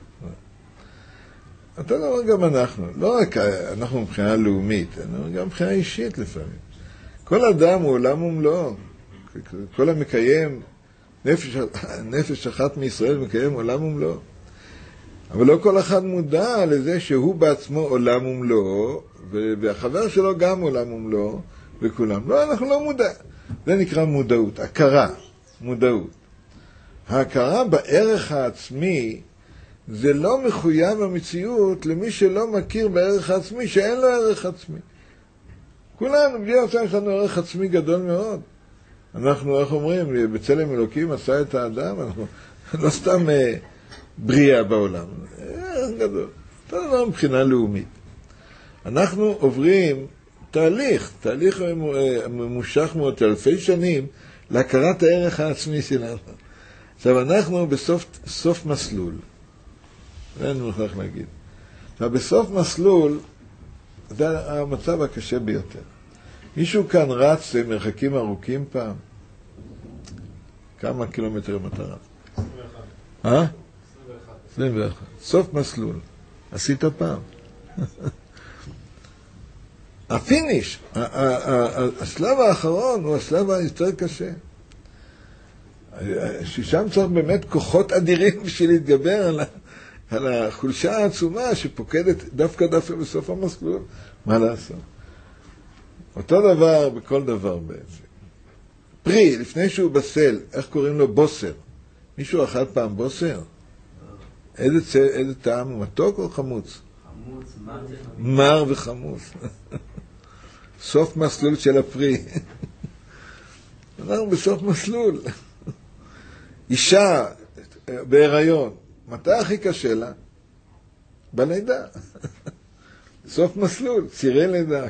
אתה לא רואה גם אנחנו. לא רק אנחנו מבחינה לאומית, גם מבחינה אישית לפעמים. כל אדם הוא עולם ומלואו. כל המקיים, נפש, נפש אחת מישראל מקיים עולם ומלואו. אבל לא כל אחד מודע לזה שהוא בעצמו עולם ומלואו, והחבר שלו גם עולם ומלואו, וכולם. לא, אנחנו לא מודע. זה נקרא מודעות, הכרה, מודעות. ההכרה בערך העצמי, זה לא מחויב המציאות למי שלא מכיר בערך העצמי, שאין לו ערך עצמי. כולנו, בלי הרצאה, יש לנו ערך עצמי גדול מאוד. אנחנו, איך אומרים, בצלם אלוקים עשה את האדם, אנחנו לא סתם בריאה בעולם. ערך גדול. אותו דבר מבחינה לאומית. אנחנו עוברים תהליך, תהליך ממושך מאוד, אלפי שנים, להכרת הערך העצמי שלנו. עכשיו, אנחנו בסוף סוף מסלול. זה אני מוכרח להגיד. עכשיו, בסוף מסלול, זה המצב הקשה ביותר. מישהו כאן רץ מרחקים ארוכים פעם? כמה קילומטרים אתה רץ? עשרים ואחת. אה? עשרים ואחת. עשרים ואחת. סוף מסלול. עשית פעם. הפיניש, השלב האחרון הוא השלב היותר קשה. ששם צריך באמת כוחות אדירים בשביל להתגבר על, על החולשה העצומה שפוקדת דווקא דווקא בסוף המסלול. מה לעשות? אותו דבר בכל דבר בעצם. פרי, לפני שהוא בסל, איך קוראים לו? בוסר. מישהו אכל פעם בוסר? איזה, צ... איזה טעם? מתוק או חמוץ? חמוץ, מר וחמוץ. מר וחמוץ. סוף מסלול של הפרי. אנחנו בסוף מסלול. אישה בהיריון, מתי הכי קשה לה? בלידה. סוף מסלול, צירי לידה.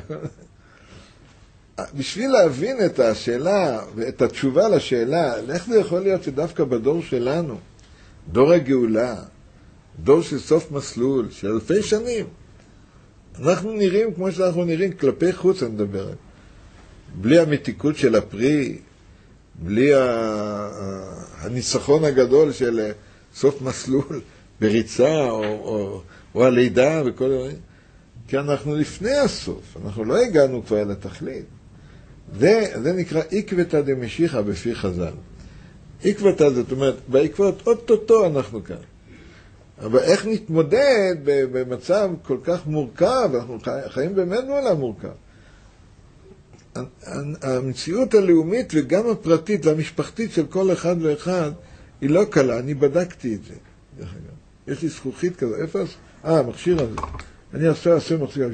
בשביל להבין את השאלה ואת התשובה לשאלה, איך זה יכול להיות שדווקא בדור שלנו, דור הגאולה, דור של סוף מסלול, של אלפי שנים, אנחנו נראים כמו שאנחנו נראים כלפי חוץ, אני מדבר. בלי המתיקות של הפרי, בלי הניצחון הגדול של סוף מסלול בריצה או, או, או הלידה וכל דברים. כי אנחנו לפני הסוף, אנחנו לא הגענו כבר לתכלית. זה, זה נקרא עקבתא דמשיחא בפי חז"ל. עקבתא, זאת אומרת, בעקבות אוטוטו אנחנו כאן. אבל איך נתמודד במצב כל כך מורכב, אנחנו חיים באמת בעולם מורכב. המציאות הלאומית וגם הפרטית והמשפחתית של כל אחד ואחד היא לא קלה, אני בדקתי את זה. דרך אגב. יש לי זכוכית כזו, איפה? אה, המכשיר הזה. אני עכשיו אעשה מכשיר.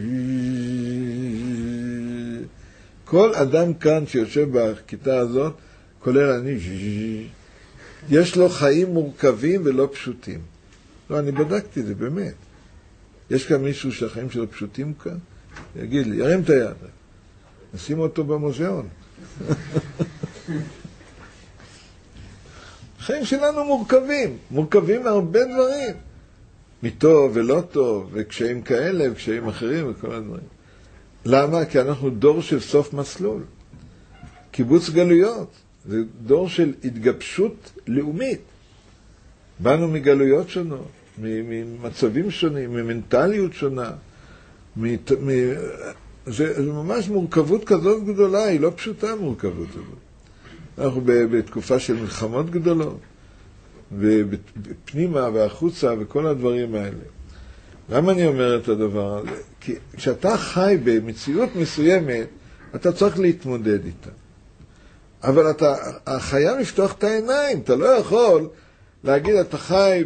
כל אדם כאן שיושב בכיתה הזאת, כולל אני, יש לו חיים מורכבים ולא פשוטים. לא, אני בדקתי את זה, באמת. יש כאן מישהו שהחיים שלו פשוטים כאן? יגיד לי, ירים את היד. נשים אותו במוזיאון. החיים שלנו מורכבים, מורכבים מהרבה דברים. מטוב ולא טוב, וקשיים כאלה וקשיים אחרים וכל הדברים. למה? כי אנחנו דור של סוף מסלול. קיבוץ גלויות. זה דור של התגבשות לאומית. באנו מגלויות שונות, ממצבים שונים, ממנטליות שונה. מת... מ... זה, זה ממש מורכבות כזאת גדולה, היא לא פשוטה מורכבות הזאת. אנחנו בתקופה של מלחמות גדולות, בפנימה והחוצה וכל הדברים האלה. למה אני אומר את הדבר הזה? כי כשאתה חי במציאות מסוימת, אתה צריך להתמודד איתה. אבל אתה חייב לפתוח את העיניים, אתה לא יכול להגיד אתה חי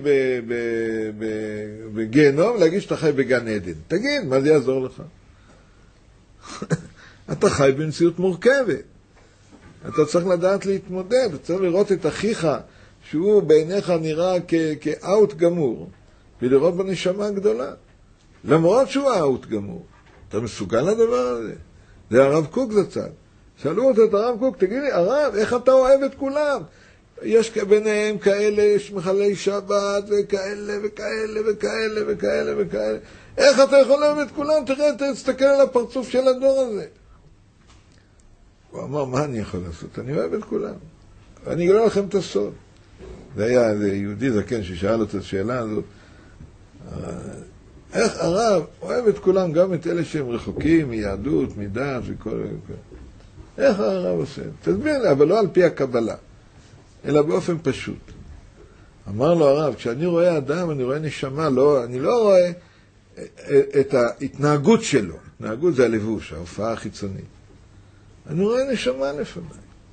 בגיהנום, להגיד שאתה חי בגן עדן. תגיד, מה זה יעזור לך? אתה חי במציאות מורכבת. אתה צריך לדעת להתמודד, אתה צריך לראות את אחיך, שהוא בעיניך נראה כאוט גמור, ולראות בנשמה גדולה. למרות שהוא אאוט גמור. אתה מסוגל לדבר הזה? זה הרב קוק זצ"ל. שאלו אותו את הרב קוק, תגיד לי, הרב, איך אתה אוהב את כולם? יש ביניהם כאלה, יש מחללי שבת, וכאלה, וכאלה, וכאלה, וכאלה, וכאלה. איך אתה יכול לאהוב את כולם? תראה, תסתכל על הפרצוף של הדור הזה. הוא אמר, מה אני יכול לעשות? אני אוהב את כולם. ואני אגלה לכם את הסוד. זה היה יהודי זקן ששאל אותו את השאלה הזאת. איך הרב אוהב את כולם, גם את אלה שהם רחוקים מיהדות, מדת וכל וכל. איך הרב עושה? תסביר לי, אבל לא על פי הקבלה, אלא באופן פשוט. אמר לו הרב, כשאני רואה אדם, אני רואה נשמה, לא, אני לא רואה את ההתנהגות שלו. התנהגות זה הלבוש, ההופעה החיצונית. אני רואה נשמה לפני.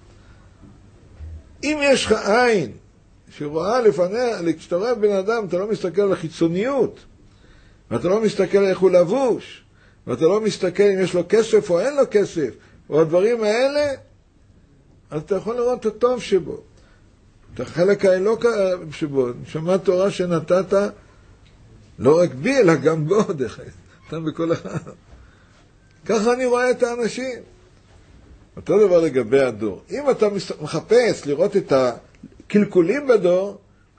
אם יש לך עין שרואה לפניה, כשאתה רואה בן אדם, אתה לא מסתכל על החיצוניות, ואתה לא מסתכל איך הוא לבוש, ואתה לא מסתכל אם יש לו כסף או אין לו כסף, או הדברים האלה, אז אתה יכול לראות את הטוב שבו. את החלק האלוק שבו, נשמה תורה שנתת, לא רק בי, אלא גם בו, דרך אתה בכל אחד. ככה אני רואה את האנשים. אותו דבר לגבי הדור. אם אתה מחפש לראות את הקלקולים בדור,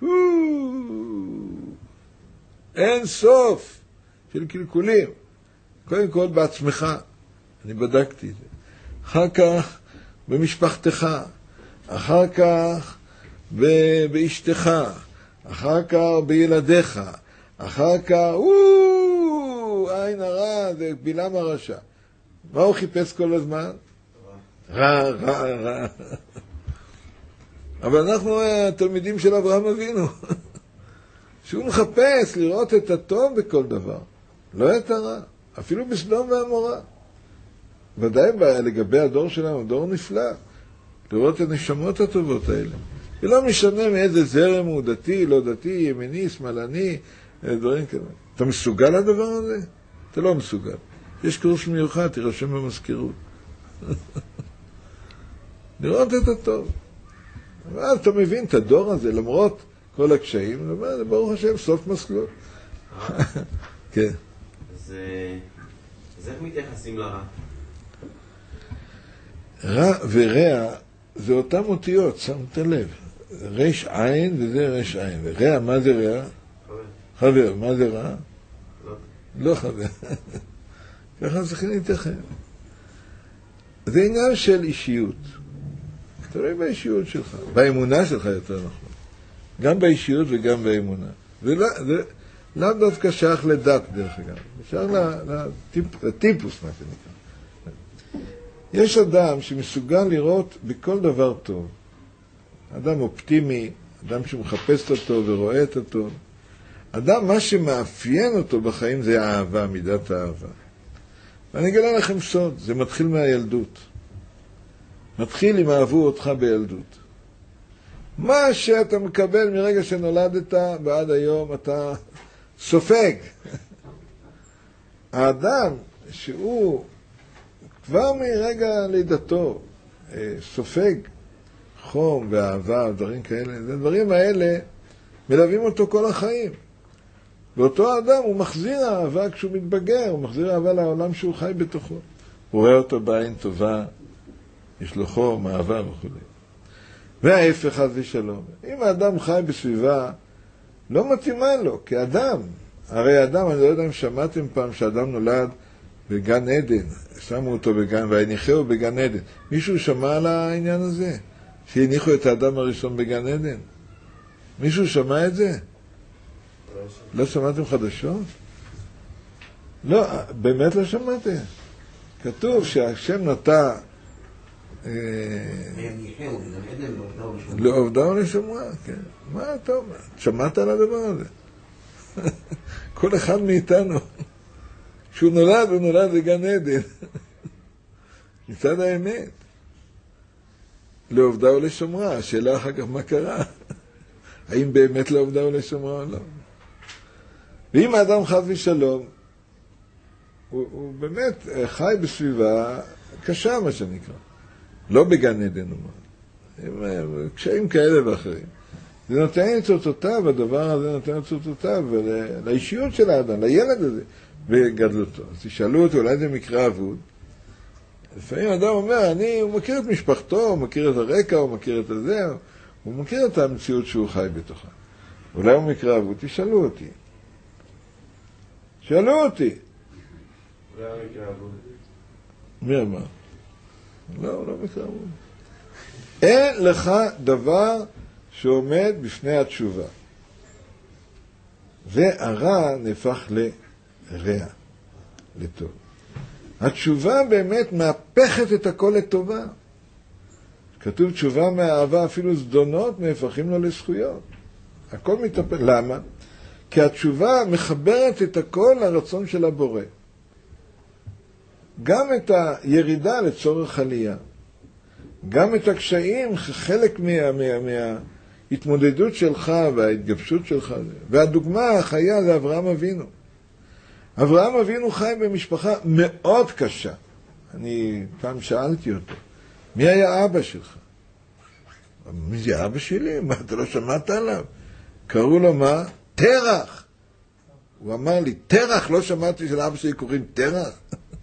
אין סוף של קלקולים. קודם כל בעצמך, אני בדקתי את זה. אחר כך במשפחתך, אחר כך באשתך, אחר כך בילדיך, אחר כך, וואו, עין הרע, זה בלעם הרשע. מה הוא חיפש כל הזמן? רע, רע, רע. אבל אנחנו התלמידים של אברהם אבינו, שהוא מחפש לראות את הטוב בכל דבר, לא את הרע, אפילו בסדום ועמורה. ודאי לגבי הדור שלנו, דור נפלא, לראות את הנשמות הטובות האלה. ולא משנה מאיזה זרם הוא, דתי, לא דתי, ימיני, שמאלני, דברים כאלה. אתה מסוגל לדבר הזה? אתה לא מסוגל. יש קורס מיוחד, תירשם במזכירות. לראות את הטוב. ואז אתה מבין את הדור הזה, למרות כל הקשיים, זה ברוך השם, סוף מסלול. כן. אז איך מתייחסים לרע? רע ורע זה אותם אותיות, שמת לב. רש עין וזה רש עין. ורע, מה זה רע? חבר. חבר, מה זה רע? לא. לא חבר. ככה צריכים להתייחס. זה עניין של אישיות. תראה באישיות שלך, באמונה שלך יותר נכון. גם באישיות וגם באמונה. זה לא, זה לא דווקא שייך לדת דרך אגב. שייך לטיפ, לטיפוס, מה שנקרא. יש אדם שמסוגל לראות בכל דבר טוב. אדם אופטימי, אדם שמחפש את הטוב ורואה את הטוב. אדם, מה שמאפיין אותו בחיים זה האהבה, מידת האהבה. ואני אגלה לכם סוד, זה מתחיל מהילדות. מתחיל אם אהבו אותך בילדות. מה שאתה מקבל מרגע שנולדת ועד היום אתה סופג. האדם שהוא כבר מרגע לידתו סופג חום ואהבה ודברים כאלה, הדברים האלה מלווים אותו כל החיים. ואותו האדם הוא מחזיר אהבה כשהוא מתבגר, הוא מחזיר אהבה לעולם שהוא חי בתוכו. הוא רואה אותו בעין טובה, יש לו חום, אהבה וכו'. וההפך חס ושלום. אם האדם חי בסביבה לא מתאימה לו, כאדם, הרי אדם, אני לא יודע אם שמעתם פעם שאדם נולד בגן עדן, שמו אותו בגן, והניחהו בגן עדן. מישהו שמע על העניין הזה? שהניחו את האדם הראשון בגן עדן? מישהו שמע את זה? לא שמעתם חדשות? לא, באמת לא שמעתם. כתוב שהשם נטע לעובדה ולשמרה, כן. מה אתה אומר? שמעת על הדבר הזה? כל אחד מאיתנו, כשהוא נולד, הוא נולד בגן עדן. מצד האמת. לעובדה ולשמרה, השאלה אחר כך מה קרה? האם באמת לעובדה ולשמרה או לא? ואם האדם חס ושלום, הוא, הוא באמת חי בסביבה קשה, מה שנקרא. לא בגן עדן, עם קשיים כאלה ואחרים. זה נותן את אותותיו, הדבר הזה נותן את אותותיו לאישיות של האדם, לילד הזה, בגדלותו. אז תשאלו אותו, אולי זה מקרה אבוד. לפעמים האדם אומר, אני, הוא מכיר את משפחתו, הוא מכיר את הרקע, הוא מכיר את הזה, הוא מכיר את המציאות שהוא חי בתוכה. אולי הוא מקרה אבוד, תשאלו אותי. שאלו אותי. אולי הוא מקרה אבוד. מי אמר? לא, לא מקרה אבוד. אין לך דבר שעומד בפני התשובה. והרע נהפך לרע, לטוב. התשובה באמת מהפכת את הכל לטובה. כתוב תשובה מהאהבה, אפילו זדונות נהפכים לו לזכויות. הכל מתהפך. למה? כי התשובה מחברת את הכל לרצון של הבורא. גם את הירידה לצורך עלייה. גם את הקשיים, חלק מה, מה, מההתמודדות שלך וההתגבשות שלך. והדוגמה החיה זה אברהם אבינו. אברהם אבינו חי במשפחה מאוד קשה. אני פעם שאלתי אותו, מי היה אבא שלך? מי זה אבא שלי? מה, אתה לא שמעת עליו? קראו לו מה? תרח. הוא אמר לי, תרח, לא שמעתי שלאבא שלי קוראים תרח?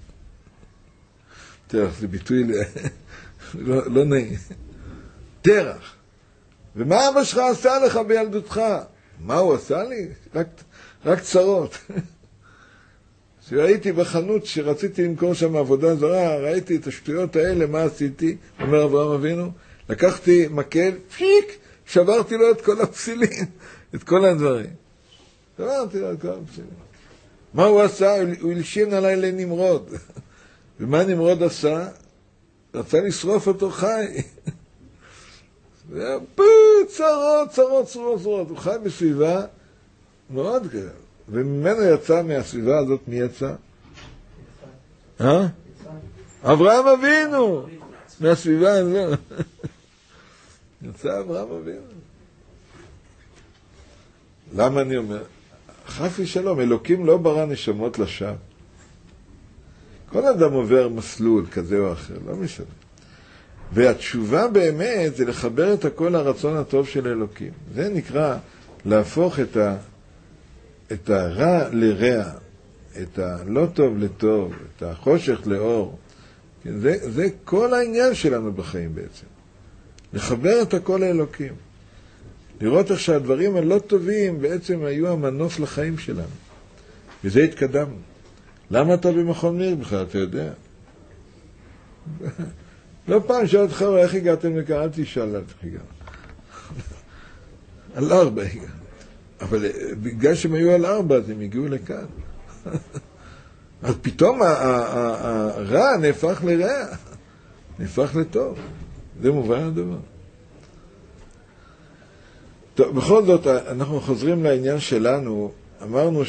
תרח זה ביטוי ל... לא, לא נעים. תרח. ומה אבא שלך עשה לך בילדותך? מה הוא עשה לי? רק, רק צרות. כשראיתי בחנות שרציתי למכור שם עבודה זרה, ראיתי את השטויות האלה, מה עשיתי? אומר אברהם אבינו, לקחתי מקל, פיק, שברתי לו את כל הפסילים, את כל הדברים. שברתי לו את כל הפסילים. מה הוא עשה? הוא הלשין עליי לנמרוד. ומה נמרוד עשה? רצה לשרוף אותו חי. פו, צרות, צרות, צרות, צרות. הוא חי בסביבה מאוד קרה. וממנו יצא מהסביבה הזאת, מי יצא? אה? אברהם אבינו! מהסביבה הזאת. יצא אברהם אבינו. למה אני אומר? חס ושלום, אלוקים לא ברא נשמות לשווא. כל אדם עובר מסלול כזה או אחר, לא משנה. והתשובה באמת זה לחבר את הכל לרצון הטוב של אלוקים. זה נקרא להפוך את ה... את הרע לרע, את הלא טוב לטוב, את החושך לאור. זה, זה כל העניין שלנו בחיים בעצם. לחבר את הכל לאלוקים. לראות איך שהדברים הלא טובים בעצם היו המנוף לחיים שלנו. וזה התקדמנו. למה אתה במכון ניר בכלל, אתה יודע? לא פעם שאל אותך, איך הגעתם לכאן? אל תשאל איך הגענו. על ארבע הגענו. אבל בגלל שהם היו על ארבע, אז הם הגיעו לכאן. אז פתאום הרע נהפך לרע, נהפך לטוב. זה מובן הדבר. טוב, בכל זאת, אנחנו חוזרים לעניין שלנו. אמרנו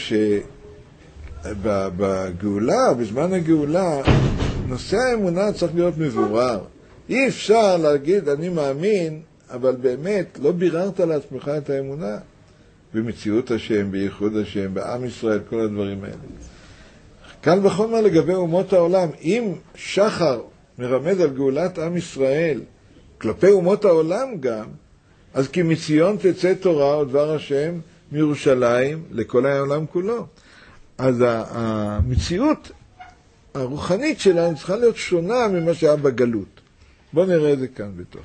שבגאולה, בזמן הגאולה, נושא האמונה צריך להיות מבורר. אי אפשר להגיד אני מאמין, אבל באמת לא ביררת לעצמך את האמונה במציאות השם, בייחוד השם, בעם ישראל, כל הדברים האלה. כאן וחומר לגבי אומות העולם, אם שחר מרמז על גאולת עם ישראל כלפי אומות העולם גם, אז כי מציון תצא תורה או דבר השם מירושלים לכל העולם כולו. אז המציאות הרוחנית שלנו צריכה להיות שונה ממה שהיה בגלות. בואו נראה את זה כאן בתוך.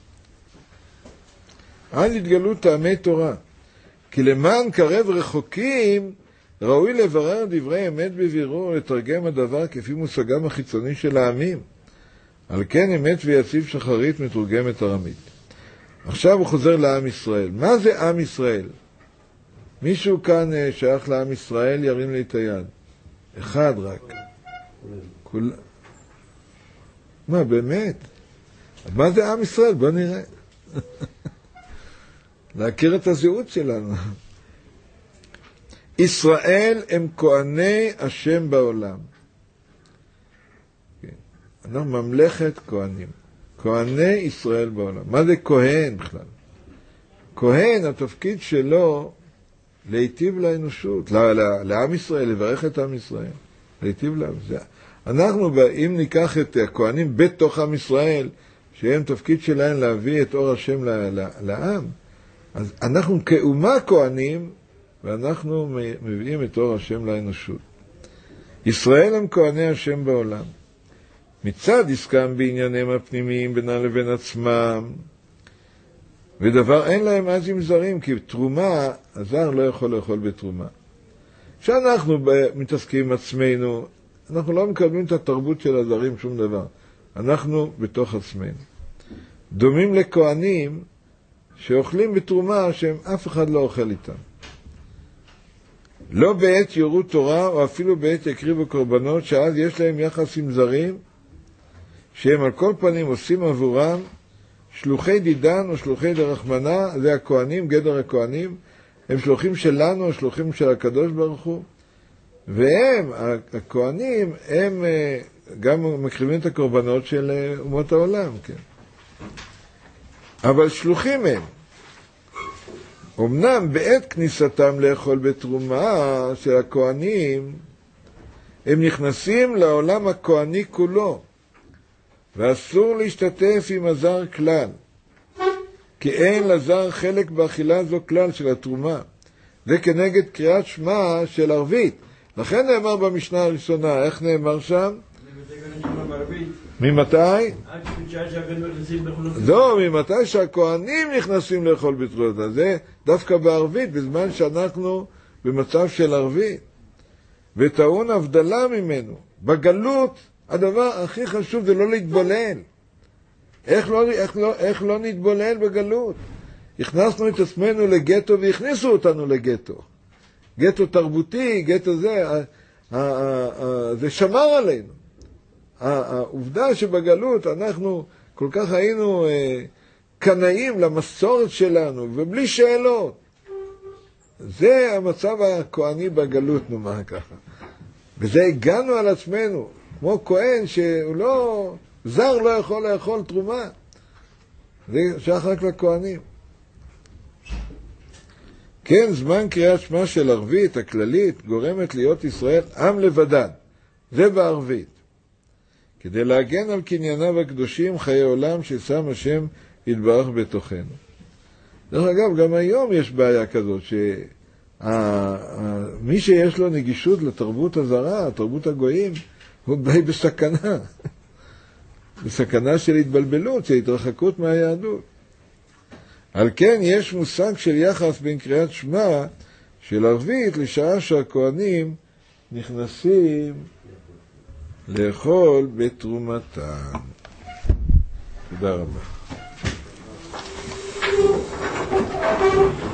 על התגלות טעמי תורה. כי למען קרב רחוקים, ראוי לברר דברי אמת בבירור, לתרגם הדבר כפי מושגם החיצוני של העמים. על כן אמת ויציב שחרית מתורגמת ארמית. עכשיו הוא חוזר לעם ישראל. מה זה עם ישראל? מישהו כאן שייך לעם ישראל, ירים לי את היד. אחד רק. כול... מה, באמת? מה זה עם ישראל? בוא נראה. להכיר את הזהות שלנו. ישראל הם כהני השם בעולם. אנחנו ממלכת כהנים. כהני ישראל בעולם. מה זה כהן בכלל? כהן, התפקיד שלו להיטיב לאנושות, לעם ישראל, לברך את עם ישראל. להיטיב לעם ישראל. אנחנו, אם ניקח את הכהנים בתוך עם ישראל, שהם תפקיד שלהם להביא את אור השם לעם, אז אנחנו כאומה כהנים, ואנחנו מביאים את אור השם לאנושות. ישראל הם כהני השם בעולם. מצד עסקם בענייניהם הפנימיים בינם לבין עצמם, ודבר אין להם אז עם זרים, כי תרומה, הזר לא יכול לאכול בתרומה. כשאנחנו מתעסקים עם עצמנו, אנחנו לא מקבלים את התרבות של הזרים שום דבר. אנחנו בתוך עצמנו. דומים לכהנים שאוכלים בתרומה שהם אף אחד לא אוכל איתם. לא בעת יורו תורה או אפילו בעת הקריבו קורבנות, שאז יש להם יחס עם זרים, שהם על כל פנים עושים עבורם שלוחי דידן או שלוחי דרחמנה, זה הכהנים, גדר הכהנים, הם שלוחים שלנו, שלוחים של הקדוש ברוך הוא, והם, הכהנים, הם גם מקריבים את הקורבנות של אומות העולם, כן. אבל שלוחים הם. אמנם בעת כניסתם לאכול בתרומה של הכהנים, הם נכנסים לעולם הכהני כולו, ואסור להשתתף עם הזר כלל, כי אין לזר חלק באכילה זו כלל של התרומה, וכנגד קריאת שמע של ערבית. לכן נאמר במשנה הראשונה, איך נאמר שם? ממתי? לא, ממתי שהכהנים נכנסים לאכול בתרומה. זה דווקא בערבית, בזמן שאנחנו במצב של ערבית. וטעון הבדלה ממנו. בגלות, הדבר הכי חשוב זה לא להתבולל. איך לא, איך לא, איך לא נתבולל בגלות? הכנסנו את עצמנו לגטו והכניסו אותנו לגטו. גטו תרבותי, גטו זה, זה שמר עלינו. העובדה שבגלות אנחנו כל כך היינו קנאים למסורת שלנו, ובלי שאלות. זה המצב הכהני בגלות, נאמר ככה. וזה הגענו על עצמנו, כמו כהן שהוא לא, זר לא יכול לאכול תרומה. זה שייך רק לכהנים. כן, זמן קריאת שמע של ערבית, הכללית, גורמת להיות ישראל עם לבדן. זה בערבית. כדי להגן על קנייניו הקדושים, חיי עולם ששם השם יתברך בתוכנו. דרך אגב, גם היום יש בעיה כזאת, שמי שיש לו נגישות לתרבות הזרה, תרבות הגויים, הוא די בסכנה. בסכנה של התבלבלות, של התרחקות מהיהדות. על כן יש מושג של יחס בין קריאת שמע של ערבית לשעה שהכהנים נכנסים לאכול בתרומתם. תודה רבה.